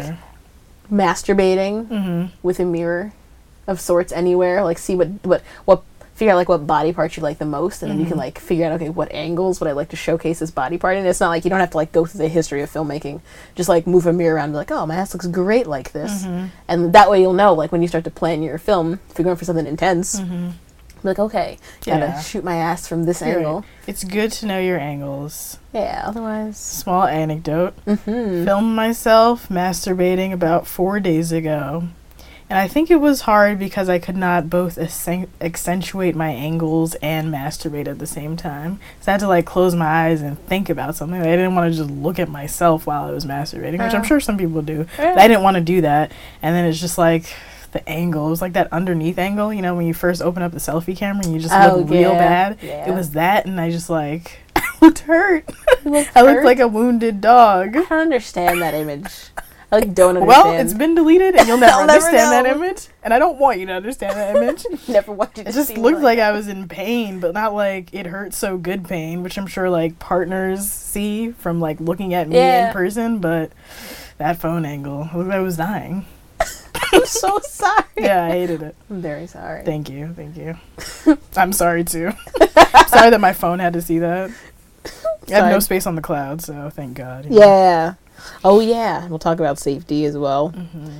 masturbating with a mirror of sorts anywhere. Like see what figure out like what body parts you like the most, and then you can like figure out, okay, what angles would I like to showcase this body part. And it's not like you don't have to like go through the history of filmmaking. Just like move a mirror around and be like, oh, my ass looks great like this. And that way you'll know, like when you start to plan your film, if you're going for something intense, be like, okay, gotta shoot my ass from this angle. Right. It's good to know your angles. Yeah, otherwise. Small anecdote. Filmed myself masturbating about 4 days ago. And I think it was hard because I could not both accentuate my angles and masturbate at the same time. So I had to like close my eyes and think about something. I didn't want to just look at myself while I was masturbating, which I'm sure some people do. But I didn't want to do that. And then it's just like the angle. It was like that underneath angle, you know, when you first open up the selfie camera and you just look real bad. Yeah. It was that, and I just like, I looked hurt. I looked like a wounded dog. I don't understand that image. I like don't understand. Well, it's been deleted, and you'll never understand that image. And I don't want you to understand that image. Never want you to see it. Just looked like I was in pain, but not like it hurt so good pain, which I'm sure like partners see from like looking at me in person. But that phone angle, I looked like I was dying. I'm so sorry. Yeah, I hated it. I'm very sorry. Thank you. I'm sorry too. Sorry that my phone had to see that. I have no space on the cloud, so thank God. Yeah. Oh yeah. We'll talk about safety as well.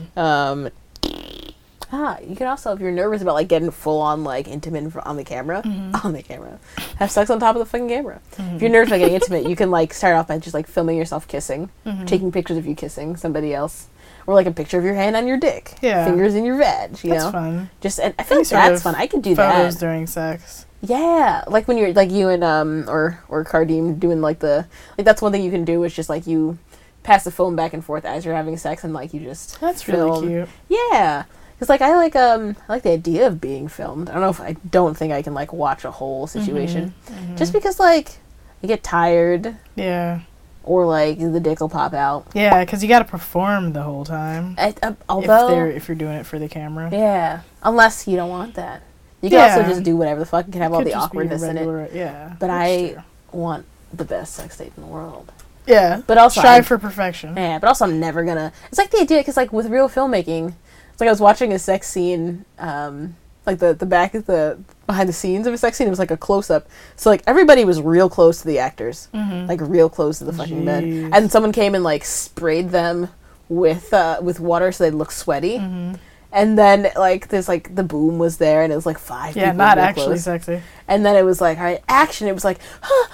You can also, if you're nervous about like getting full on like intimate on the camera, have sex on top of the fucking camera. If you're nervous about getting intimate, you can like start off by just like filming yourself kissing, taking pictures of you kissing somebody else. Or like a picture of your hand on your dick. Yeah. Fingers in your veg, you know? That's fun. Just, and I feel like that's fun. I could do that. Photos during sex. Yeah. Like when you're, like you and, or Kardim doing like that's one thing you can do is just like you pass the phone back and forth as you're having sex and like you just That's film. really cute. Yeah. Because like I like the idea of being filmed. I don't think I can like watch a whole situation. Just because like I get tired. Yeah. Or like the dick will pop out. Yeah, because you got to perform the whole time. Although if you're doing it for the camera. Yeah, unless you don't want that, you can also just do whatever the fuck. You can have all the awkwardness in it. Yeah, but I want the best sex tape in the world. Yeah. But also strive for perfection. Yeah, but also I'm never gonna. It's like the idea, because like with real filmmaking, it's like I was watching a sex scene, like the back of the behind the scenes of a sex scene. It was like a close up, so like everybody was real close to the actors, like real close to the fucking bed, and someone came and like sprayed them with water so they'd look sweaty. And then, like, there's, like, the boom was there, and it was, like, 5 people. Yeah, not real actually close. sexy. And then it was, like, all right, action. It was, like,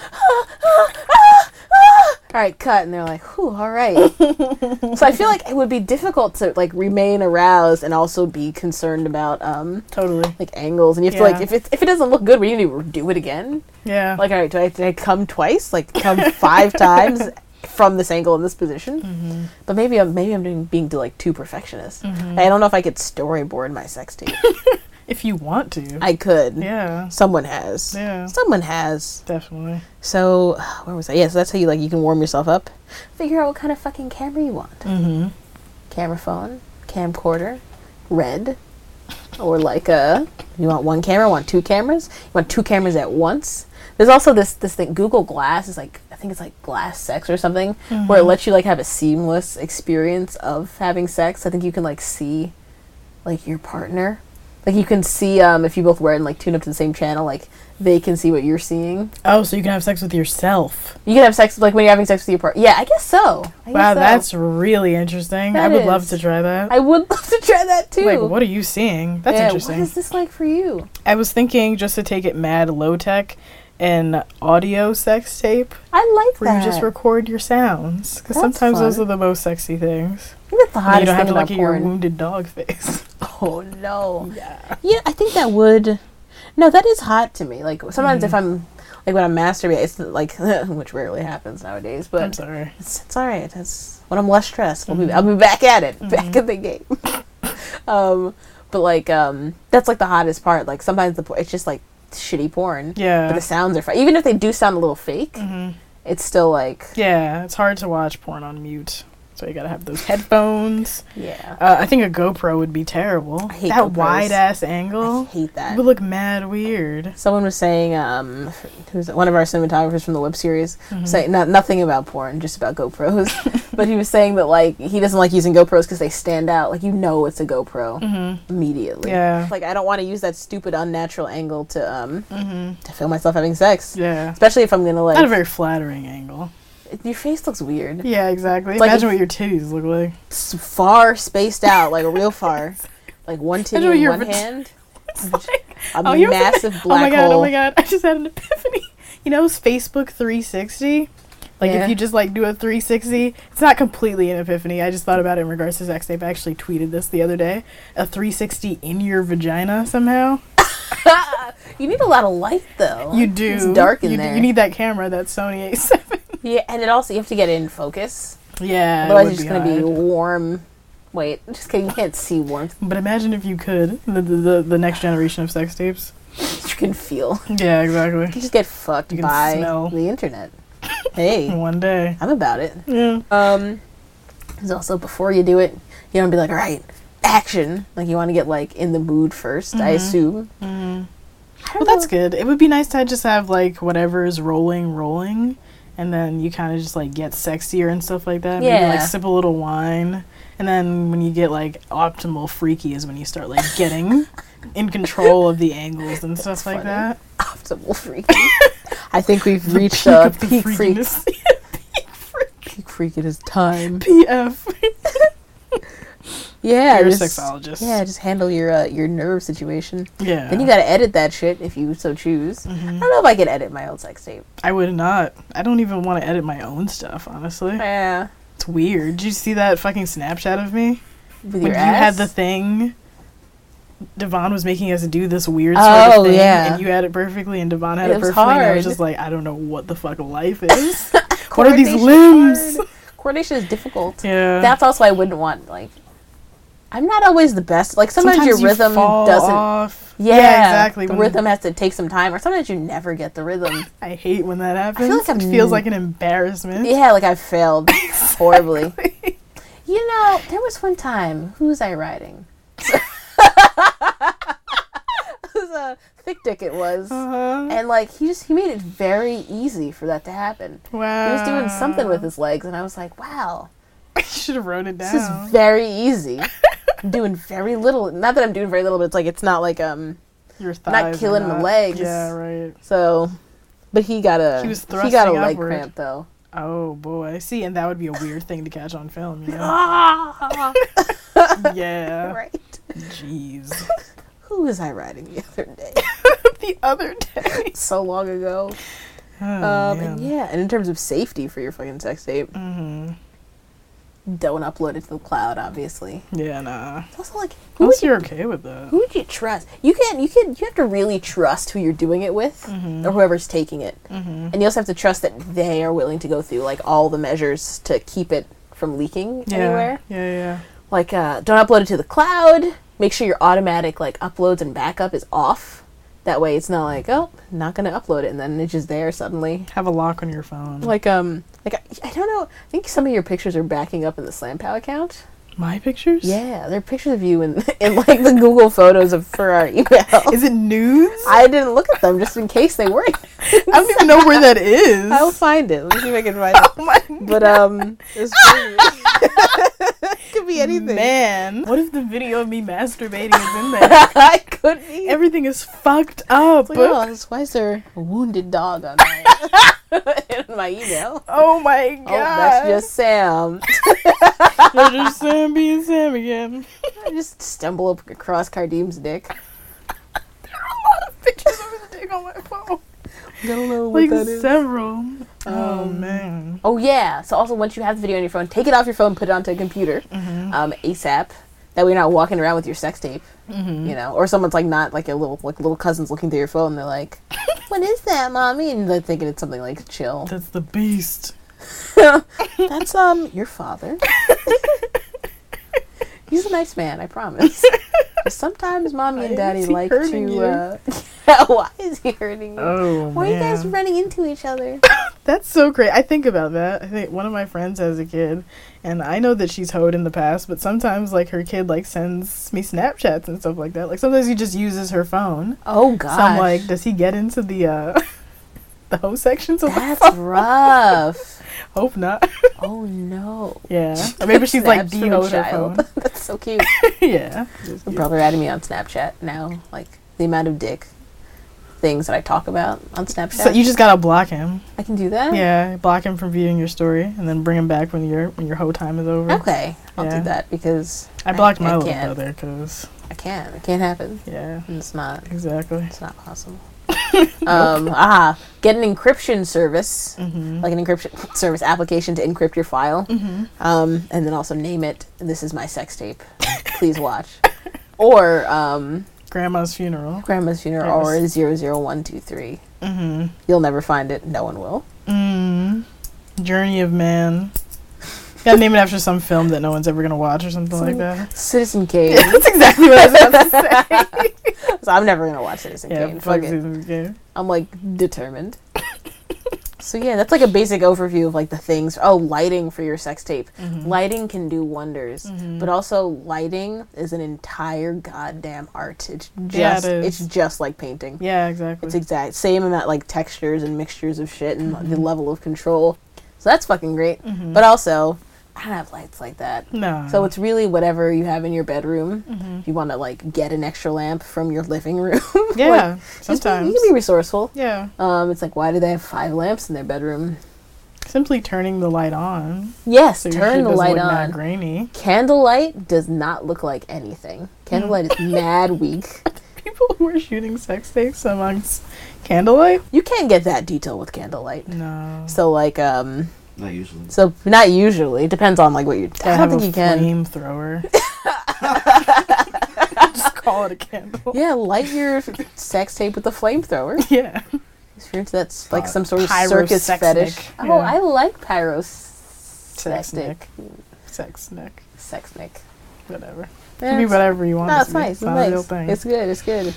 all right, cut. And they're like, whew, all right. So I feel like it would be difficult to, like, remain aroused and also be concerned about, totally, like, angles. And you have to, like, if it doesn't look good, we need to do it again. Yeah. Like, all right, do I come twice? Like, come 5 times? From this angle in this position, but maybe I'm being like too perfectionist. I don't know if I could storyboard my sex tape. If you want to, I could. Yeah, someone has. Yeah, someone has. Definitely. So where was I? Yeah, so that's how you can warm yourself up. Figure out what kind of fucking camera you want. Camera phone, camcorder, red, or like you want one camera, want 2 cameras, you want 2 cameras at once. There's also this thing, Google Glass is like, I think it's like Glass Sex or something, where it lets you like have a seamless experience of having sex. I think you can like see like your partner. Like you can see if you both wear it and like tune up to the same channel, like they can see what you're seeing. Oh, so you can have sex with yourself. You can have sex like when you're having sex with your partner. Yeah, I guess so. Wow, that's really interesting. I would love to try that. I would love to try that too. Like, what are you seeing? That's interesting. What is this like for you? I was thinking just to take it mad low tech, an audio sex tape. I like where that. You just record your sounds, because sometimes those are the most sexy things. I think that's the hottest you don't have thing to about look at your porn. wounded dog face. Oh no. Yeah, I think that would. No, that is hot to me. Like sometimes if I'm like when I'm masturbating, it's like which rarely happens nowadays. But I'm sorry. It's all right. That's when I'm less stressed. I'll be back at it, back in the game. But like that's like the hottest part. Like sometimes it's just like shitty porn. Yeah. But the sounds are fine. Even if they do sound a little fake, it's still like. Yeah, it's hard to watch porn on mute. So you gotta have those headphones. Yeah. I think a GoPro would be terrible. I hate that GoPros. wide ass angle. I hate that. It would look mad weird. Someone was saying, who's one of our cinematographers from the web series, saying nothing about porn, just about GoPros. But he was saying that like he doesn't like using GoPros because they stand out. Like it's a GoPro immediately. Yeah. Like I don't want to use that stupid unnatural angle to film myself having sex. Yeah. Especially if I'm gonna like. Not a very flattering angle. Your face looks weird. Yeah, exactly. It's Imagine like what your titties look like. Far spaced out, like real far. Like one titty in one hand. A massive black hole. Oh my god, I just had an epiphany. You know Facebook 360? Like if you just like do a 360, it's not completely an epiphany. I just thought about it in regards to sex tape. I actually tweeted this the other day. A 360 in your vagina somehow. You need a lot of light though. You do. It's dark in there. You need that camera, that Sony A7. Yeah, and it also you have to get it in focus. Yeah. Otherwise it's just gonna be warm. Wait, just kidding, you can't see warmth. But imagine if you could. The next generation of sex tapes. You can feel. Yeah, exactly. You can just get fucked by the internet. Hey. One day. I'm about it. Yeah. There's also before you do it, you don't be like, all right, action. Like you want to get like in the mood first, I assume. Well, that's good. It would be nice to just have like whatever is rolling, and then you kind of just like get sexier and stuff like that. Yeah. Maybe like sip a little wine, and then when you get like optimal freaky is when you start like getting in control of the angles and stuff like that. Optimal freaky. I think we've reached peak freak. Peak freak. It is time. PF. Yeah, you're a sexologist. Yeah, just handle your nerve situation. Yeah. Then you gotta edit that shit if you so choose. I don't know if I could edit my old sex tape. I would not. I don't even want to edit my own stuff, honestly. Yeah. It's weird. Did you see that fucking Snapchat of me? With when your you ass? had the thing. Devon was making us do this weird sort of thing, and you had it perfectly, and Devon had it perfectly, and I was just like, I don't know what the fuck life is. What are these limbs? Coordination is difficult. Yeah. That's also why I wouldn't want, like, I'm not always the best. Like, sometimes your rhythm doesn't. Off. Yeah, exactly. The rhythm has to take some time, or sometimes you never get the rhythm. I hate when that happens. I feel like it feels like an embarrassment. Yeah, like I failed horribly. You know, there was one time, who was I riding? was thick dick it was. And like he made it very easy for that to happen. Wow. He was doing something with his legs, and I was like, wow. You should have wrote it down. This is very easy. I'm doing very little. Not that I'm doing very little, but it's like it's not like your thighs not killing the legs. Yeah, right. So, but he got a leg upward. cramp though. Oh boy, see, and that would be a weird thing to catch on film. You know? Yeah. Right. Jeez. Who was I riding the other day? The other day. So long ago. And yeah, and in terms of safety for your fucking sex tape, don't upload it to the cloud, obviously. Yeah, nah. It's also like, unless you're okay with that. Who would you trust? You have to really trust who you're doing it with, or whoever's taking it, and you also have to trust that they are willing to go through like all the measures to keep it from leaking anywhere. Yeah. Like, don't upload it to the cloud. Make sure your automatic like uploads and backup is off. That way, it's not like, oh, not gonna upload it, and then it's just there suddenly. Have a lock on your phone. Like I don't know. I think some of your pictures are backing up in the SlamPow account. My pictures? Yeah, they're pictures of you in like the Google Photos for our email. Is it nudes? I didn't look at them just in case they weren't. I don't even know where that is. I'll find it. Let me see if I can find it. Oh my God. But it could be anything. Man, what if the video of me masturbating is in there? I could be. Everything is fucked up. Like, oh, why is there a wounded dog on my in my email? Oh my God. Oh, that's just Sam. That's just Sam being Sam again. I just stumble across Kardim's dick. There are a lot of pictures of his dick on my phone. I don't know what that is. Several. Oh man. Oh yeah. So also, once you have the video on your phone, take it off your phone, put it onto a computer, ASAP. That way, you're not walking around with your sex tape, you know, or someone's like not like a little cousin's looking through your phone. And they're like, "What is that, mommy?" And they're thinking it's something like chill. That's the beast. That's your father. He's a nice man, I promise. Sometimes mommy and daddy like to. Why is he hurting you? Oh, why are you guys running into each other? That's so great. I think about that. I think one of my friends has a kid, and I know that she's hoed in the past, but sometimes like her kid like sends me Snapchats and stuff like that. Like sometimes he just uses her phone. Oh god. So I'm like, does he get into the hoe sections of That's the phone? rough. Hope not. Oh no. Yeah. Or maybe she's like de-hoed her phone. That's so cute. Yeah. My brother added me on Snapchat now. Like the amount of dick things that I talk about on Snapchat. So you just gotta block him. I can do that? Yeah, block him from viewing your story and then bring him back when your hoe time is over. Okay. I'll do that because I blocked my little brother because it can't happen. Yeah. And it's not. Exactly. It's not possible. Get an encryption service, like an encryption service application to encrypt your file, and then also name it, "This is my sex tape. Please watch." Or Grandma's funeral. Yes. Or 00123. You'll never find it. No one will. Journey of Man. Gotta name it after some film that no one's ever gonna watch or something like that. Citizen Kane. Yeah, that's exactly what I was about to say. So I'm never gonna watch Citizen Kane. Fuck Citizen Kane. I'm like determined. So yeah, that's like a basic overview of like the things. Oh, lighting for your sex tape. Lighting can do wonders, but also lighting is an entire goddamn art. It's just it's just like painting. Yeah, exactly. It's exact same amount like textures and mixtures of shit and the level of control. So that's fucking great. But also, I don't have lights like that. No. So it's really whatever you have in your bedroom. If you want to like get an extra lamp from your living room. Yeah. Like, sometimes. you can be resourceful. Yeah. It's like, why do they have 5 lamps in their bedroom? Simply turning the light on. Yes, so turn the light on. Not grainy. Candlelight does not look like anything. Candlelight is mad weak. People who are shooting sex tapes amongst candlelight? You can't get that detail with candlelight. No. So like not usually. So not usually. Depends on like what you. I don't think you can. Flamethrower. Just call it a candle. Yeah, light your sex tape with a flamethrower. Yeah. If you're into that's like some sort of circus fetish. Yeah. Oh, I like Sexnick. Whatever. Yeah, can be whatever you want. No, it's nice. It's not a real thing. It's good. It's good.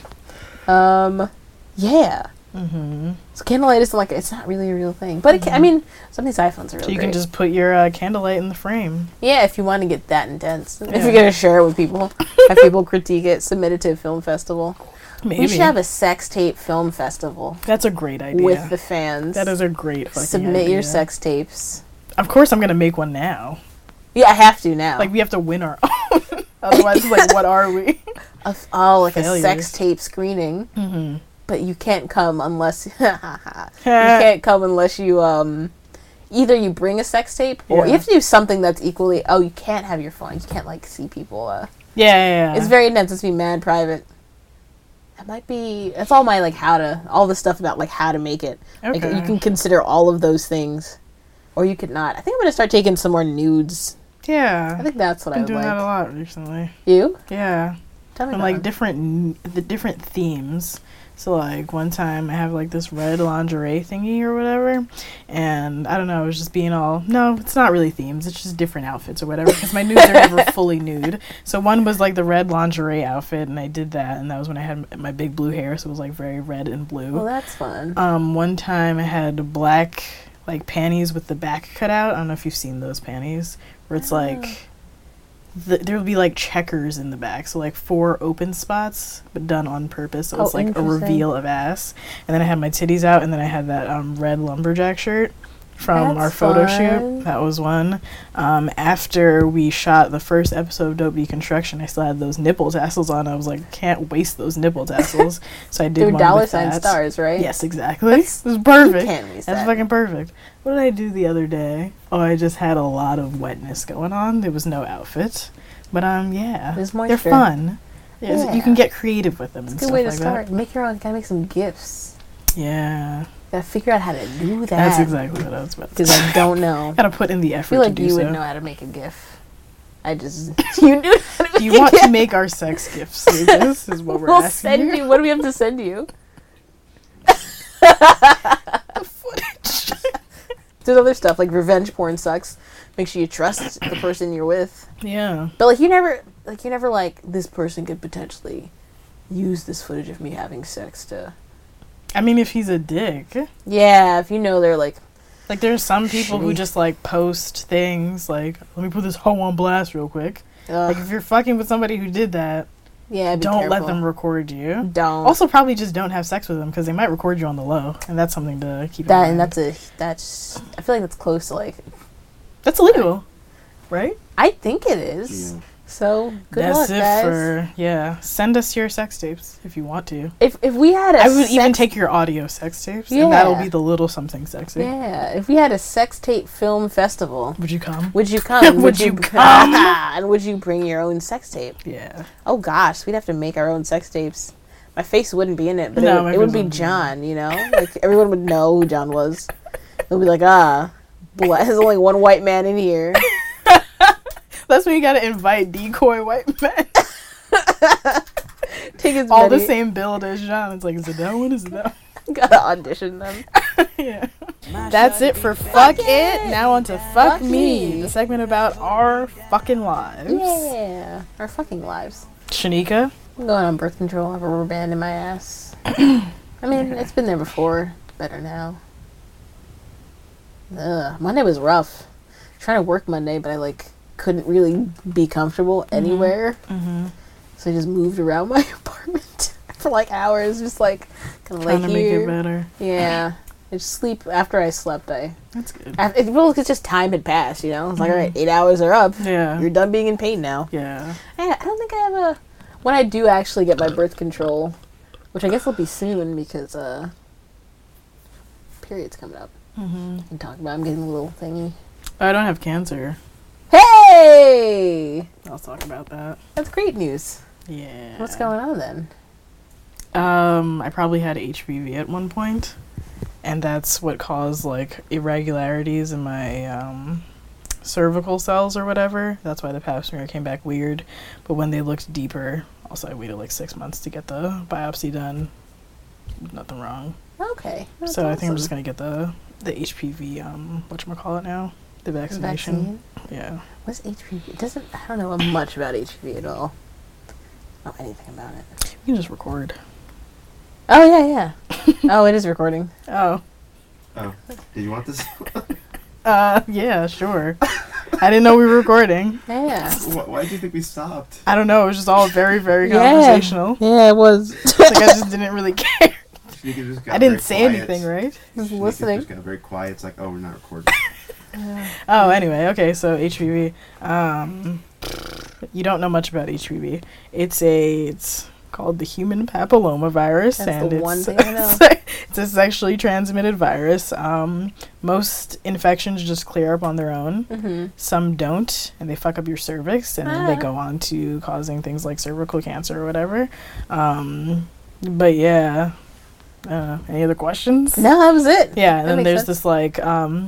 Yeah. So candlelight is like it's not really a real thing, but it can, I mean, some of these iPhones are really. So you great. can just put your candlelight in the frame. Yeah, if you want to get that intense. If you're gonna share it with people, have people critique it, submit it to a film festival. Maybe. We should have a sex tape film festival. That's a great idea. With the fans. That is a great fucking Submit idea. your sex tapes. Of course I'm going to make one now. Yeah, I have to now. Like, we have to win our own. Otherwise, like, what are we? Like Failures. a sex tape screening. Mm-hmm. But you can't come unless... you can't come unless you, either you bring a sex tape, or you have to do something that's equally... Oh, you can't have your phone. You can't, like, see people. Yeah. It's very intense. It's be mad private. That might be... That's all my, like, all the stuff about, like, how to make it. Okay. Like, you can consider all of those things. Or you could not. I think I'm going to start taking some more nudes. Yeah. I think that's what I would like. I've been doing that a lot recently. You? Yeah. Tell me and, about like, different themes. So, like, one time I have, like, this red lingerie thingy or whatever, and I don't know, it was just being all, no, it's not really themes, it's just different outfits or whatever, because my nudes are never fully nude. So one was, like, the red lingerie outfit, and I did that, and that was when I had my big blue hair, so it was, like, very red and blue. Well, that's fun. One time I had black, like, panties with the back cut out. I don't know if you've seen those panties, where it's, like... there would be like checkers in the back, so like 4 open spots, but done on purpose. So it's like a reveal of ass. And then I had my titties out, and then I had that red lumberjack shirt from our photo shoot. That was one. After we shot the first episode of Dope Deconstruction, I still had those nipple tassels on. I was like, can't waste those nipple tassels. So I did one with that. $$ stars, right? Yes, exactly. It was perfect. You can't waste That's that. fucking perfect. What did I do the other day? Oh, I just had a lot of wetness going on. There was no outfit. But, yeah. There's moisture. They're fun. Yeah. You can get creative with them and It's a stuff good way to like start. that. Make your own. Gotta make some gifts. Yeah. Gotta figure out how to do that. That's exactly what I was about to say. Because I don't know. Gotta put in the I effort feel like to do you so. would know how to make a GIF. I just... you knew how to make Do you want to make our sex gifts, Lucas, is what we're We'll asking send you. What do we have to send you? There's other stuff, like revenge porn sucks. Make sure you trust the person you're with. Yeah. But, like, you never, this person could potentially use this footage of me having sex to... I mean, if he's a dick. Yeah, if you know they're, like... Like, there's some people who shitty. just, like, post things, like, let me put this hoe on blast real quick. Like, if you're fucking with somebody who did that, yeah, don't let them record you. Don't. Also, probably just don't have sex with them, because they might record you on the low, and that's something to keep in mind. And that's I feel like that's close to, like... That's illegal, right? I think it is. Yeah. So, good luck, That's it guys. for, yeah. Send us your sex tapes if you want to. If we had a I would even take your audio sex tapes, and that'll be the little something sexy. Yeah, if we had a sex tape film festival... Would you come? Would you come? Would you come? And would you bring your own sex tape? Yeah. Oh, gosh, we'd have to make our own sex tapes. My face wouldn't be in it, but No, it would be John, you know? Like, everyone would know who John was. They'll be like, there's only one white man in here. That's when you gotta invite decoy white men. Take his all the same build as John. It's like, is it that one? Is it that one? Gotta audition them. Yeah. That's it for Fuck It. Now on to Fuck Me, the segment about our fucking lives. Yeah, our fucking lives. Shanika? I'm going on birth control. I have a rubber band in my ass. I mean, it's been there before. It's better now. Monday was rough. Trying to work Monday, but I, like, couldn't really be comfortable anywhere. Mm-hmm. So I just moved around my apartment for, like, hours. Just, like, kind of like Trying to make it better. Yeah. I just sleep. After I slept, That's good. It's just time had passed, you know? It's like, all right, 8 hours are up. Yeah. You're done being in pain now. Yeah. I don't think I have when I do actually get my birth control, which I guess will be soon because, period's coming up. Mm-hmm. I can talk about I'm getting a little thingy. I don't have cancer. Hey! I'll talk about that. That's great news. Yeah. What's going on then? I probably had HPV at one point, and that's what caused, like, irregularities in my, cervical cells or whatever. That's why the pap smear came back weird. But when they looked deeper, also I waited like 6 months to get the biopsy done. Nothing wrong. Okay. That's so awesome. I think I'm just gonna get the HPV, whatchamacallit now? The vaccination. Yeah. What's HPV? I don't know much about HPV at all. I don't know anything about it. You can just record. Oh, yeah. Oh, it is recording. Oh. Oh. Did you want this? Yeah, sure. I didn't know we were recording. Yeah. Why do you think we stopped? I don't know. It was just all very, very conversational. Yeah, it was. It's like I just didn't really care. I didn't say anything, right? I was listening. Just got very quiet. It's like, oh, we're not recording. Oh, anyway, okay, so HPV. You don't know much about HPV. It's called the human papillomavirus, That's and the it's one thing I know. it's a sexually transmitted virus. Most infections just clear up on their own. Mm-hmm. Some don't, and they fuck up your cervix, and then they go on to causing things like cervical cancer or whatever. But yeah, any other questions? No, that was it. Yeah, and That then makes there's sense. this like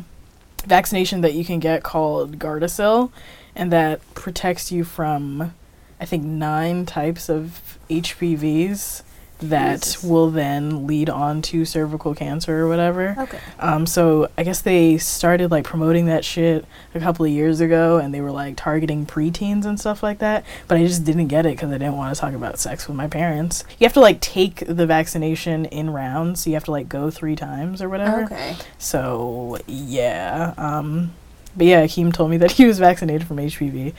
vaccination that you can get called Gardasil, and that protects you from, I think, 9 types of HPVs that Jesus. will then lead on to cervical cancer or whatever. Okay. So I guess they started like promoting that shit a couple of years ago, and they were like targeting preteens and stuff like that. But I just didn't get it because I didn't want to talk about sex with my parents. You have to like take the vaccination in rounds, so you have to like go 3 times or whatever. Okay. So yeah. But yeah, Hakeem told me that he was vaccinated from HPV,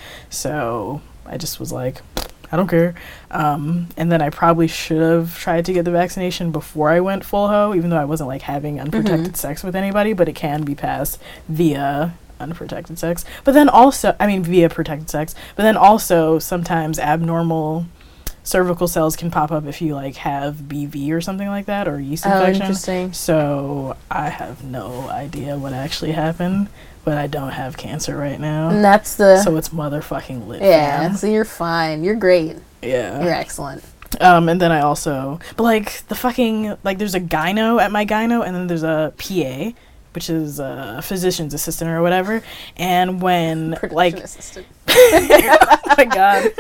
so I just was like, I don't care. And then I probably should have tried to get the vaccination before I went full ho, even though I wasn't like having unprotected sex with anybody, but it can be passed via unprotected sex. But then also, I mean, via protected sex, but then also sometimes abnormal cervical cells can pop up if you like have BV or something like that, or yeast infection. Interesting. So I have no idea what actually happened, but I don't have cancer right now. And that's the... So it's motherfucking lit. Yeah, fam. so you're fine. You're great. Yeah. You're excellent. And then I also, but like the fucking, like there's a gyno at my gyno, and then there's a PA, which is a physician's assistant or whatever. And when like, assistant. oh my god.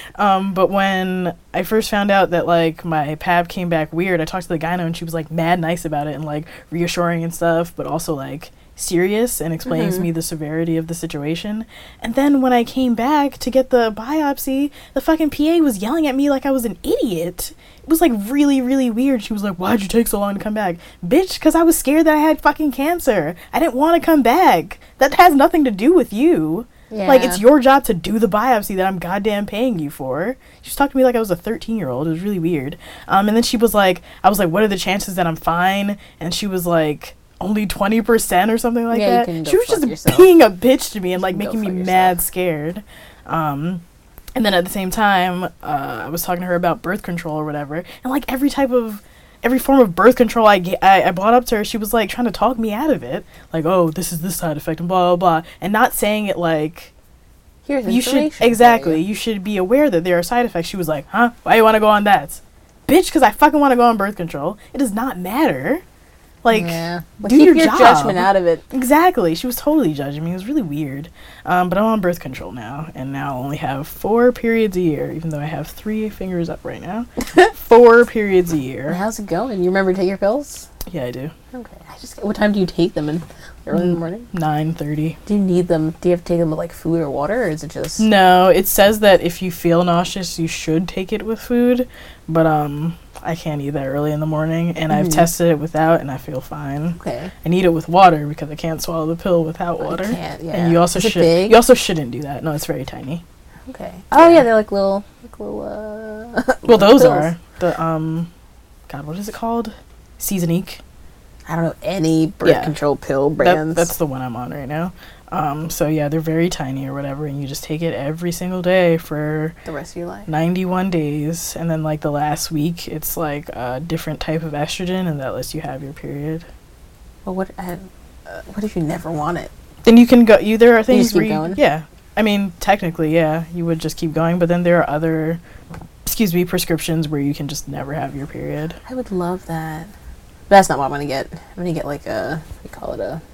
But when I first found out that like my pap came back weird, I talked to the gyno and she was like mad nice about it and like reassuring and stuff, but also like serious and explaining to me the severity of the situation. And then when I came back to get the biopsy, the fucking PA was yelling at me like I was an idiot. It was like really, really weird. She was like, why'd you take so long to come back? Bitch, because I was scared that I had fucking cancer. I didn't want to come back. That has nothing to do with you. Yeah. Like, it's your job to do the biopsy that I'm goddamn paying you for. She was talking to me like I was a 13-year-old. It was really weird. And then she was like, I was like, what are the chances that I'm fine? And she was like, only 20% or something like Yeah, you that. can go She was fuck just yourself. being a bitch to me and like You can making go me fuck mad scared. And then at the same time, I was talking to her about birth control or whatever. And like every form of birth control I brought up to her, she was like trying to talk me out of it. Like, oh, this is this side effect and blah, blah, blah. And not saying it like, Here's you should, information for exactly, you. you should be aware that there are side effects. She was like, huh? Why you want to go on that? Bitch, because I fucking want to go on birth control. It does not matter. Like, Yeah. Well, do keep your your job. judgment out of it. Exactly. She was totally judging me. It was really weird. But I'm on birth control now, and now I only have 4 periods a year, even though I have 3 fingers up right now. 4 periods a year. How's it going? You remember to take your pills? Yeah, I do. Okay. What time do you take them? Early in the morning? 9:30. Do you need them? Do you have to take them with like food or water, or is it just... No, it says that if you feel nauseous, you should take it with food, but I can't eat that early in the morning, and I've tested it without, and I feel fine. Okay. I need it with water because I can't swallow the pill without water. can't, yeah. And you also Is it big? You also shouldn't do that. No, it's very tiny. Okay. Oh, yeah, they're like little Well, little those pills. are the God, what is it called? Seasonique. I don't know any birth control pill brands. That's the one I'm on right now. So yeah, they're very tiny or whatever, and you just take it every single day for the rest of your life. 91 days, and then like the last week, it's like a different type of estrogen, and that lets you have your period. Well, what if you never want it? Then you can go. There are things just keep where going? Yeah, I mean technically, yeah, you would just keep going, but then there are other, prescriptions where you can just never have your period. I would love that. But that's not what I'm gonna get. I'm gonna get like a, we call it a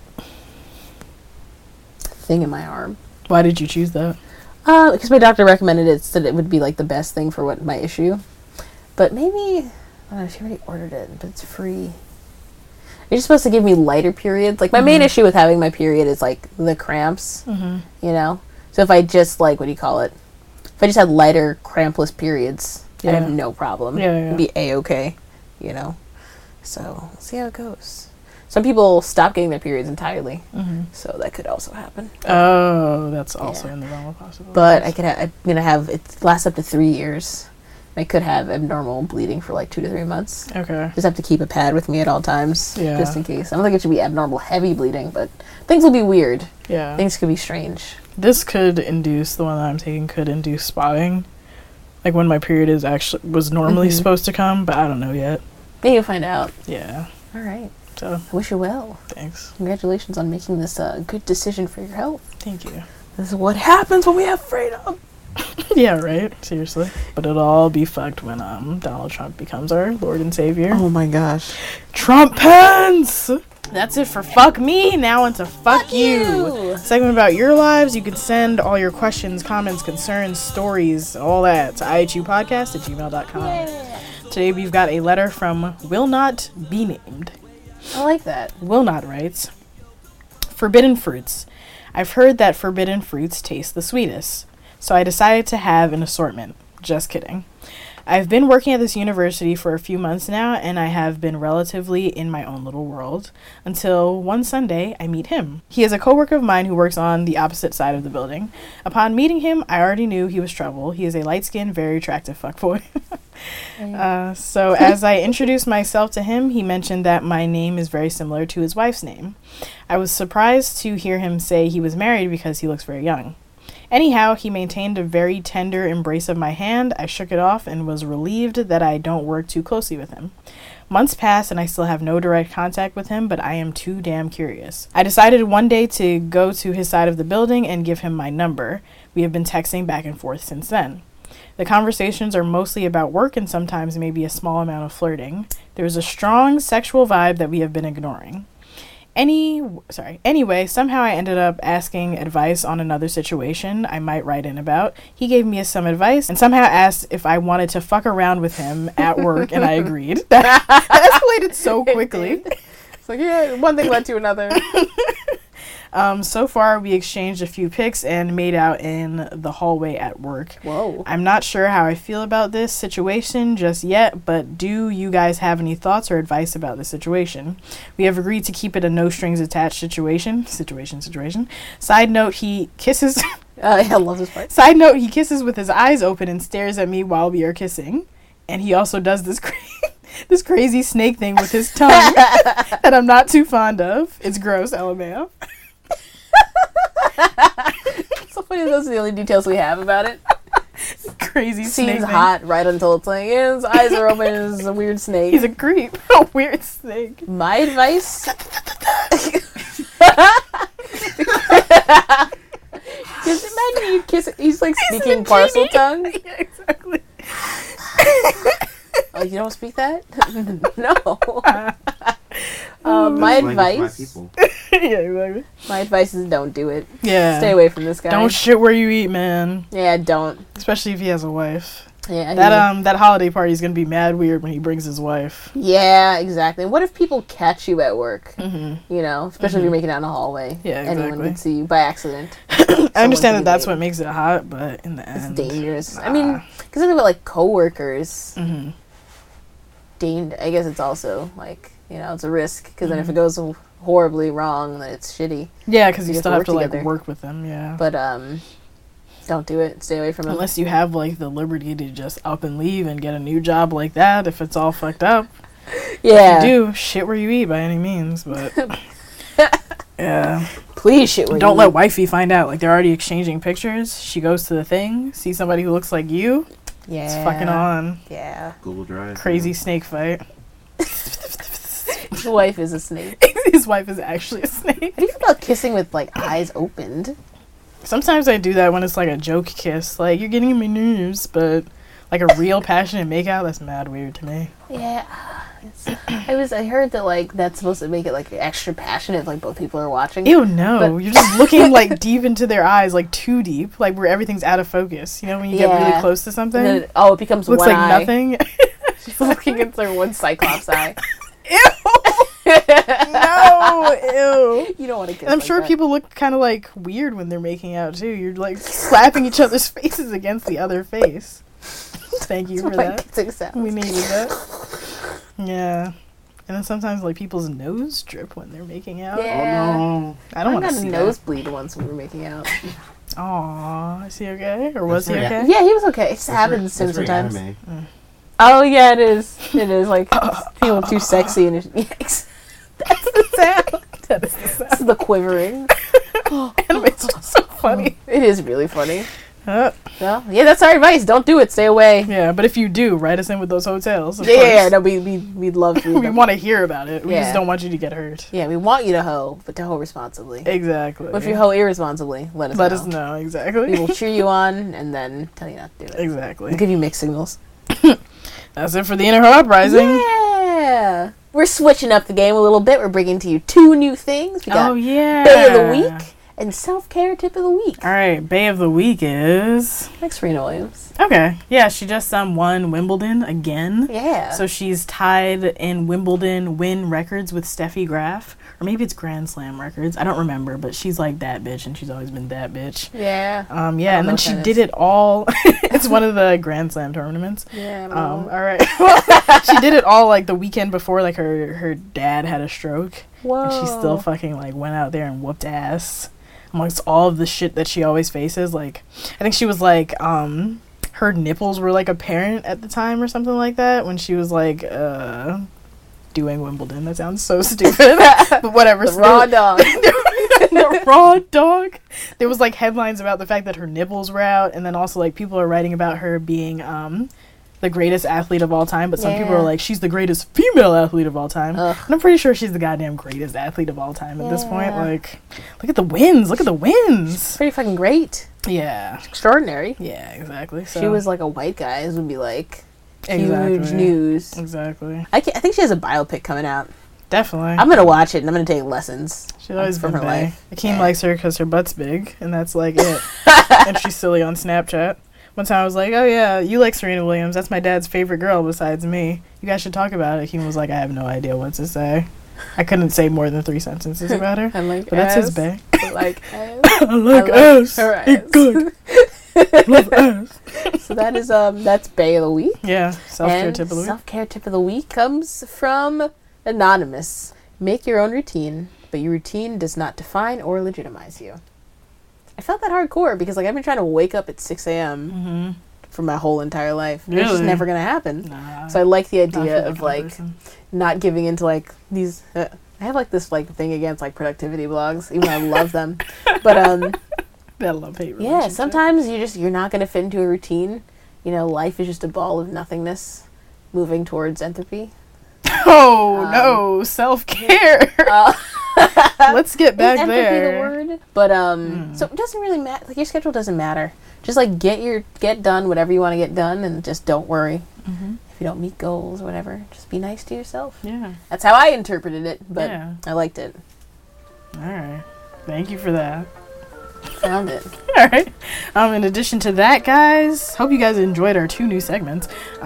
thing in my arm. Why did you choose that? Because my doctor recommended it, said it would be like the best thing for what my issue. But maybe, I don't know, she already ordered it, but it's free. You're just supposed to give me lighter periods. Like my main issue with having my period is like the cramps, you know? So if I just like, what do you call it? If I just had lighter crampless periods, I'd have no problem. Yeah. It'd be A-okay, you know? So, we'll see how it goes. Some people stop getting their periods entirely, so that could also happen. Oh, that's also in the realm of possibilities. But I'm gonna have it lasts up to 3 years. I could have abnormal bleeding for like 2 to 3 months. Okay. Just have to keep a pad with me at all times, Yeah. just in case. I don't think it should be abnormal heavy bleeding, but things will be weird. Yeah. Things could be strange. This could induce, the one that I'm taking could induce spotting. Like when my period was normally supposed to come, but I don't know yet. Maybe you'll find out. Yeah. All right. So I wish you well. Thanks. Congratulations on making this good decision for your health. Thank you. This is what happens when we have freedom. Yeah, right. Seriously. But it'll all be fucked when Donald Trump becomes our Lord and Savior. Oh my gosh. Trump pants! That's it for fuck me. Now into fuck you. Segment about your lives. You can send all your questions, comments, concerns, stories, all that to ihupodcast@gmail.com. Today we've got a letter from Will Not Be Named. I like that. Will Not writes, Forbidden fruits. I've heard that forbidden fruits taste the sweetest, so I decided to have an assortment. Just kidding. I've been working at this university for a few months now, and I have been relatively in my own little world until one Sunday I meet him. He is a coworker of mine who works on the opposite side of the building. Upon meeting him, I already knew he was trouble. He is a light-skinned, very attractive fuckboy. So as I introduced myself to him, he mentioned that my name is very similar to his wife's name. I was surprised to hear him say he was married because he looks very young. Anyhow, he maintained a very tender embrace of my hand. I shook it off and was relieved that I don't work too closely with him. Months pass and I still have no direct contact with him, but I am too damn curious. I decided one day to go to his side of the building and give him my number. We have been texting back and forth since then. The conversations are mostly about work and sometimes maybe a small amount of flirting. There is a strong sexual vibe that we have been ignoring. Anyway, somehow I ended up asking advice on another situation I might write in about. He gave me some advice and somehow asked if I wanted to fuck around with him at work, and I agreed. That escalated so quickly. It's like, yeah, one thing led to another. So far, we exchanged a few pics and made out in the hallway at work. Whoa. I'm not sure how I feel about this situation just yet, but do you guys have any thoughts or advice about this situation? We have agreed to keep it a no-strings-attached situation. Side note, he kisses... I love this part. Side note, he kisses with his eyes open and stares at me while we are kissing. And he also does this this crazy snake thing with his tongue that I'm not too fond of. It's gross, LMAO. So funny, those are the only details we have about it. Crazy snake Seems thing. hot right until it's like, yeah, his eyes are open, it's a weird snake. He's a creep. A weird snake. My advice... Just imagine you kiss it. He's like speaking parcel tongue. Yeah, exactly. Oh, you don't speak that? No. My advice... Yeah, exactly. My advice is don't do it. Yeah. Stay away from this guy. Don't shit where you eat, man. Yeah, don't. Especially if he has a wife. Yeah. That holiday party is gonna be mad weird when he brings his wife. Yeah, exactly. What if people catch you at work? Mm-hmm. You know, especially if you're making out in a hallway. Yeah, Anyone exactly. could see you by accident. I understand that that's what makes it hot, but in the end, it's dangerous. I mean, because think about like coworkers. Mm-hmm. I guess it's also like, you know, it's a risk because then if it goes horribly wrong, then it's shitty. Yeah, because you still have to together. like work with them. Yeah, but don't do it. Stay away from it. Unless you have like the liberty to just up and leave and get a new job like that if it's all fucked up. Yeah. If you do, shit where you eat by any means, but yeah. Please shit where you Don't eat. let wifey find out. Like they're already exchanging pictures. She goes to the thing, sees somebody who looks like you. Yeah. It's fucking on. Yeah. Google Drive. Crazy snake fight. His wife is a snake. His wife is actually a snake. How do you feel about kissing with like eyes opened? Sometimes I do that when it's like a joke kiss. Like, you're getting on my nerves, but like a real passionate makeout, that's mad weird to me. Yeah. I heard that like that's supposed to make it like extra passionate if like both people are watching. Ew, no. But you're just looking like deep into their eyes, like too deep, like where everything's out of focus. You know, when you get really close to something? And then it becomes looks one like eye. nothing. She's looking into their one cyclops eye. No, ew. You don't want to kiss. And I'm like sure that. people look kind of like weird when they're making out too. You're like slapping each other's faces against the other face. Thank you for that. Kissing sounds. We needed that. Yeah. And then sometimes like people's nose drip when they're making out. Yeah. Oh no. I don't want to got see a that. nosebleed once we were making out. Aw, is he okay? Or was he That's okay? Yeah, he was okay. It just happens That's very sometimes. anime. Oh yeah, it is. It is like feeling too sexy and yikes. That's the sound. That is the sound. That's the quivering. Anime's just so funny. It is really funny. Uh, Well, yeah, that's our advice. Don't do it. Stay away. yeah, but if you do, write us in with those hotels. Of Yeah, course. no, we'd love to. We want to hear about it. We Yeah. just don't want you to get hurt. Yeah, we want you to hoe, but to hoe responsibly. Exactly. But if you hoe irresponsibly, let us know. Let us know, exactly. We will cheer you on and then tell you not to do it. Exactly. We'll give you mixed signals. That's it for the Inner Heart Uprising. Yeah. We're switching up the game a little bit. We're bringing to you 2 new things. We got Oh, yeah. Bay of the Week and Self-Care Tip of the Week. All right, Bay of the Week is... Like Serena Williams. Okay. Yeah, she just won Wimbledon again. Yeah. So she's tied in Wimbledon win records with Steffi Graf. Or maybe it's Grand Slam records. I don't remember, but she's like that bitch, and she's always been that bitch. Yeah. Yeah, and then she did it all. It's one of the Grand Slam tournaments. Yeah. All right. She did it all like the weekend before, like her dad had a stroke. Whoa. And she still fucking like went out there and whooped ass amongst all of the shit that she always faces. Like, I think she was like, her nipples were like apparent at the time or something like that when she was like, doing Wimbledon. That sounds so stupid. But whatever. The raw dog. The raw dog. There was like headlines about the fact that her nipples were out, and then also like people are writing about her being the greatest athlete of all time, but some people are like, she's the greatest female athlete of all time. And I'm pretty sure she's the goddamn greatest athlete of all time at this point. Like, look at the wins. Look at the wins. Pretty fucking great. Yeah. Extraordinary. Yeah, exactly. So She was like a white guy. This would be like Exactly. huge news. Exactly. I think she has a biopic coming out. Definitely. I'm gonna watch it and I'm gonna take lessons. She's always from been her big. life. Akeem likes her because her butt's big, and that's like it. And she's silly on Snapchat. One time I was like, oh yeah, you like Serena Williams. That's my dad's favorite girl besides me. You guys should talk about it. Akeem was like, I have no idea what to say. I couldn't say more than 3 sentences about her. I like but that's his ass. bae. I like ass. I like ass. her ass. It's good. Love ass. So that is that's Bay of the Week. Yeah, self-care And tip of the week. Self-care tip of the week comes from Anonymous. Make your own routine, but your routine does not define or legitimize you. I felt that hardcore because like I've been trying to wake up at 6 a.m. For my whole entire life. It's just Really? never gonna happen. Nah, so I like the not for idea that of kind like person. not giving into like these. I have like this like thing against like productivity blogs, even though I love them. But that love-hate yeah, relationship. sometimes you're not gonna fit into a routine. You know, life is just a ball of nothingness, moving towards entropy. Oh no, self-care. Let's get back Is there. empathy the word? But so it doesn't really matter. Like your schedule doesn't matter. Just like get done whatever you want to get done, and just don't worry if you don't meet goals or whatever. Just be nice to yourself. Yeah. That's how I interpreted it, but Yeah. I liked it. All right. Thank you for that. Found it. All right. In addition to that, guys, hope you guys enjoyed our 2 new segments.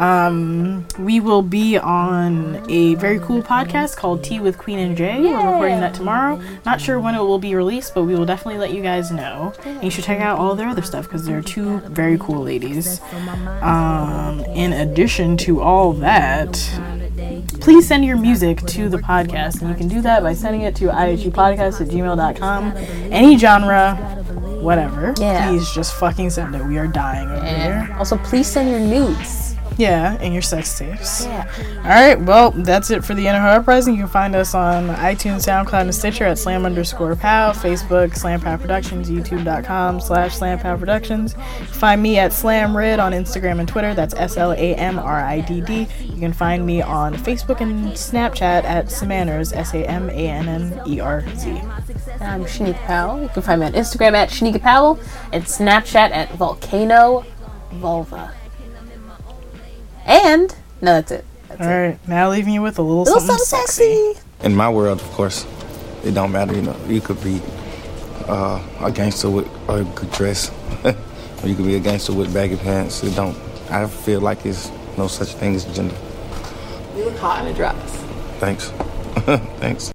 We will be on a very cool podcast called Tea with Queen and Jay. We're recording that tomorrow. Not sure when it will be released, but we will definitely let you guys know. And you should check out all of their other stuff because they're 2 very cool ladies. In addition to all that, please send your music to the podcast, and you can do that by sending it to ihupodcast@gmail.com. Any genre, whatever. Yeah. Please just fucking send it. We are dying over here. Also, please send your nudes. Yeah, and your sex tapes. Yeah. Alright, well, that's it for the Inner Heart Uprising. You can find us on iTunes, SoundCloud, and Stitcher at slam_pow, Facebook, Slam Pow Productions, youtube.com/SlamPow Productions. Find me at SlamRid on Instagram and Twitter. That's SLAMRIDD. You can find me on Facebook and Snapchat at Samanners, SAMANNERZ. I'm Shanika Powell. You can find me on Instagram at Shanika Powell and Snapchat at Volcano Vulva. And no, that's it. Alright, now leaving you with a little Something something sexy. In my world, of course, it don't matter. You know, you could be a gangster with a good dress, or you could be a gangster with baggy pants. It don't. I feel like it's no such thing as gender. You look hot in a dress. Thanks. Thanks.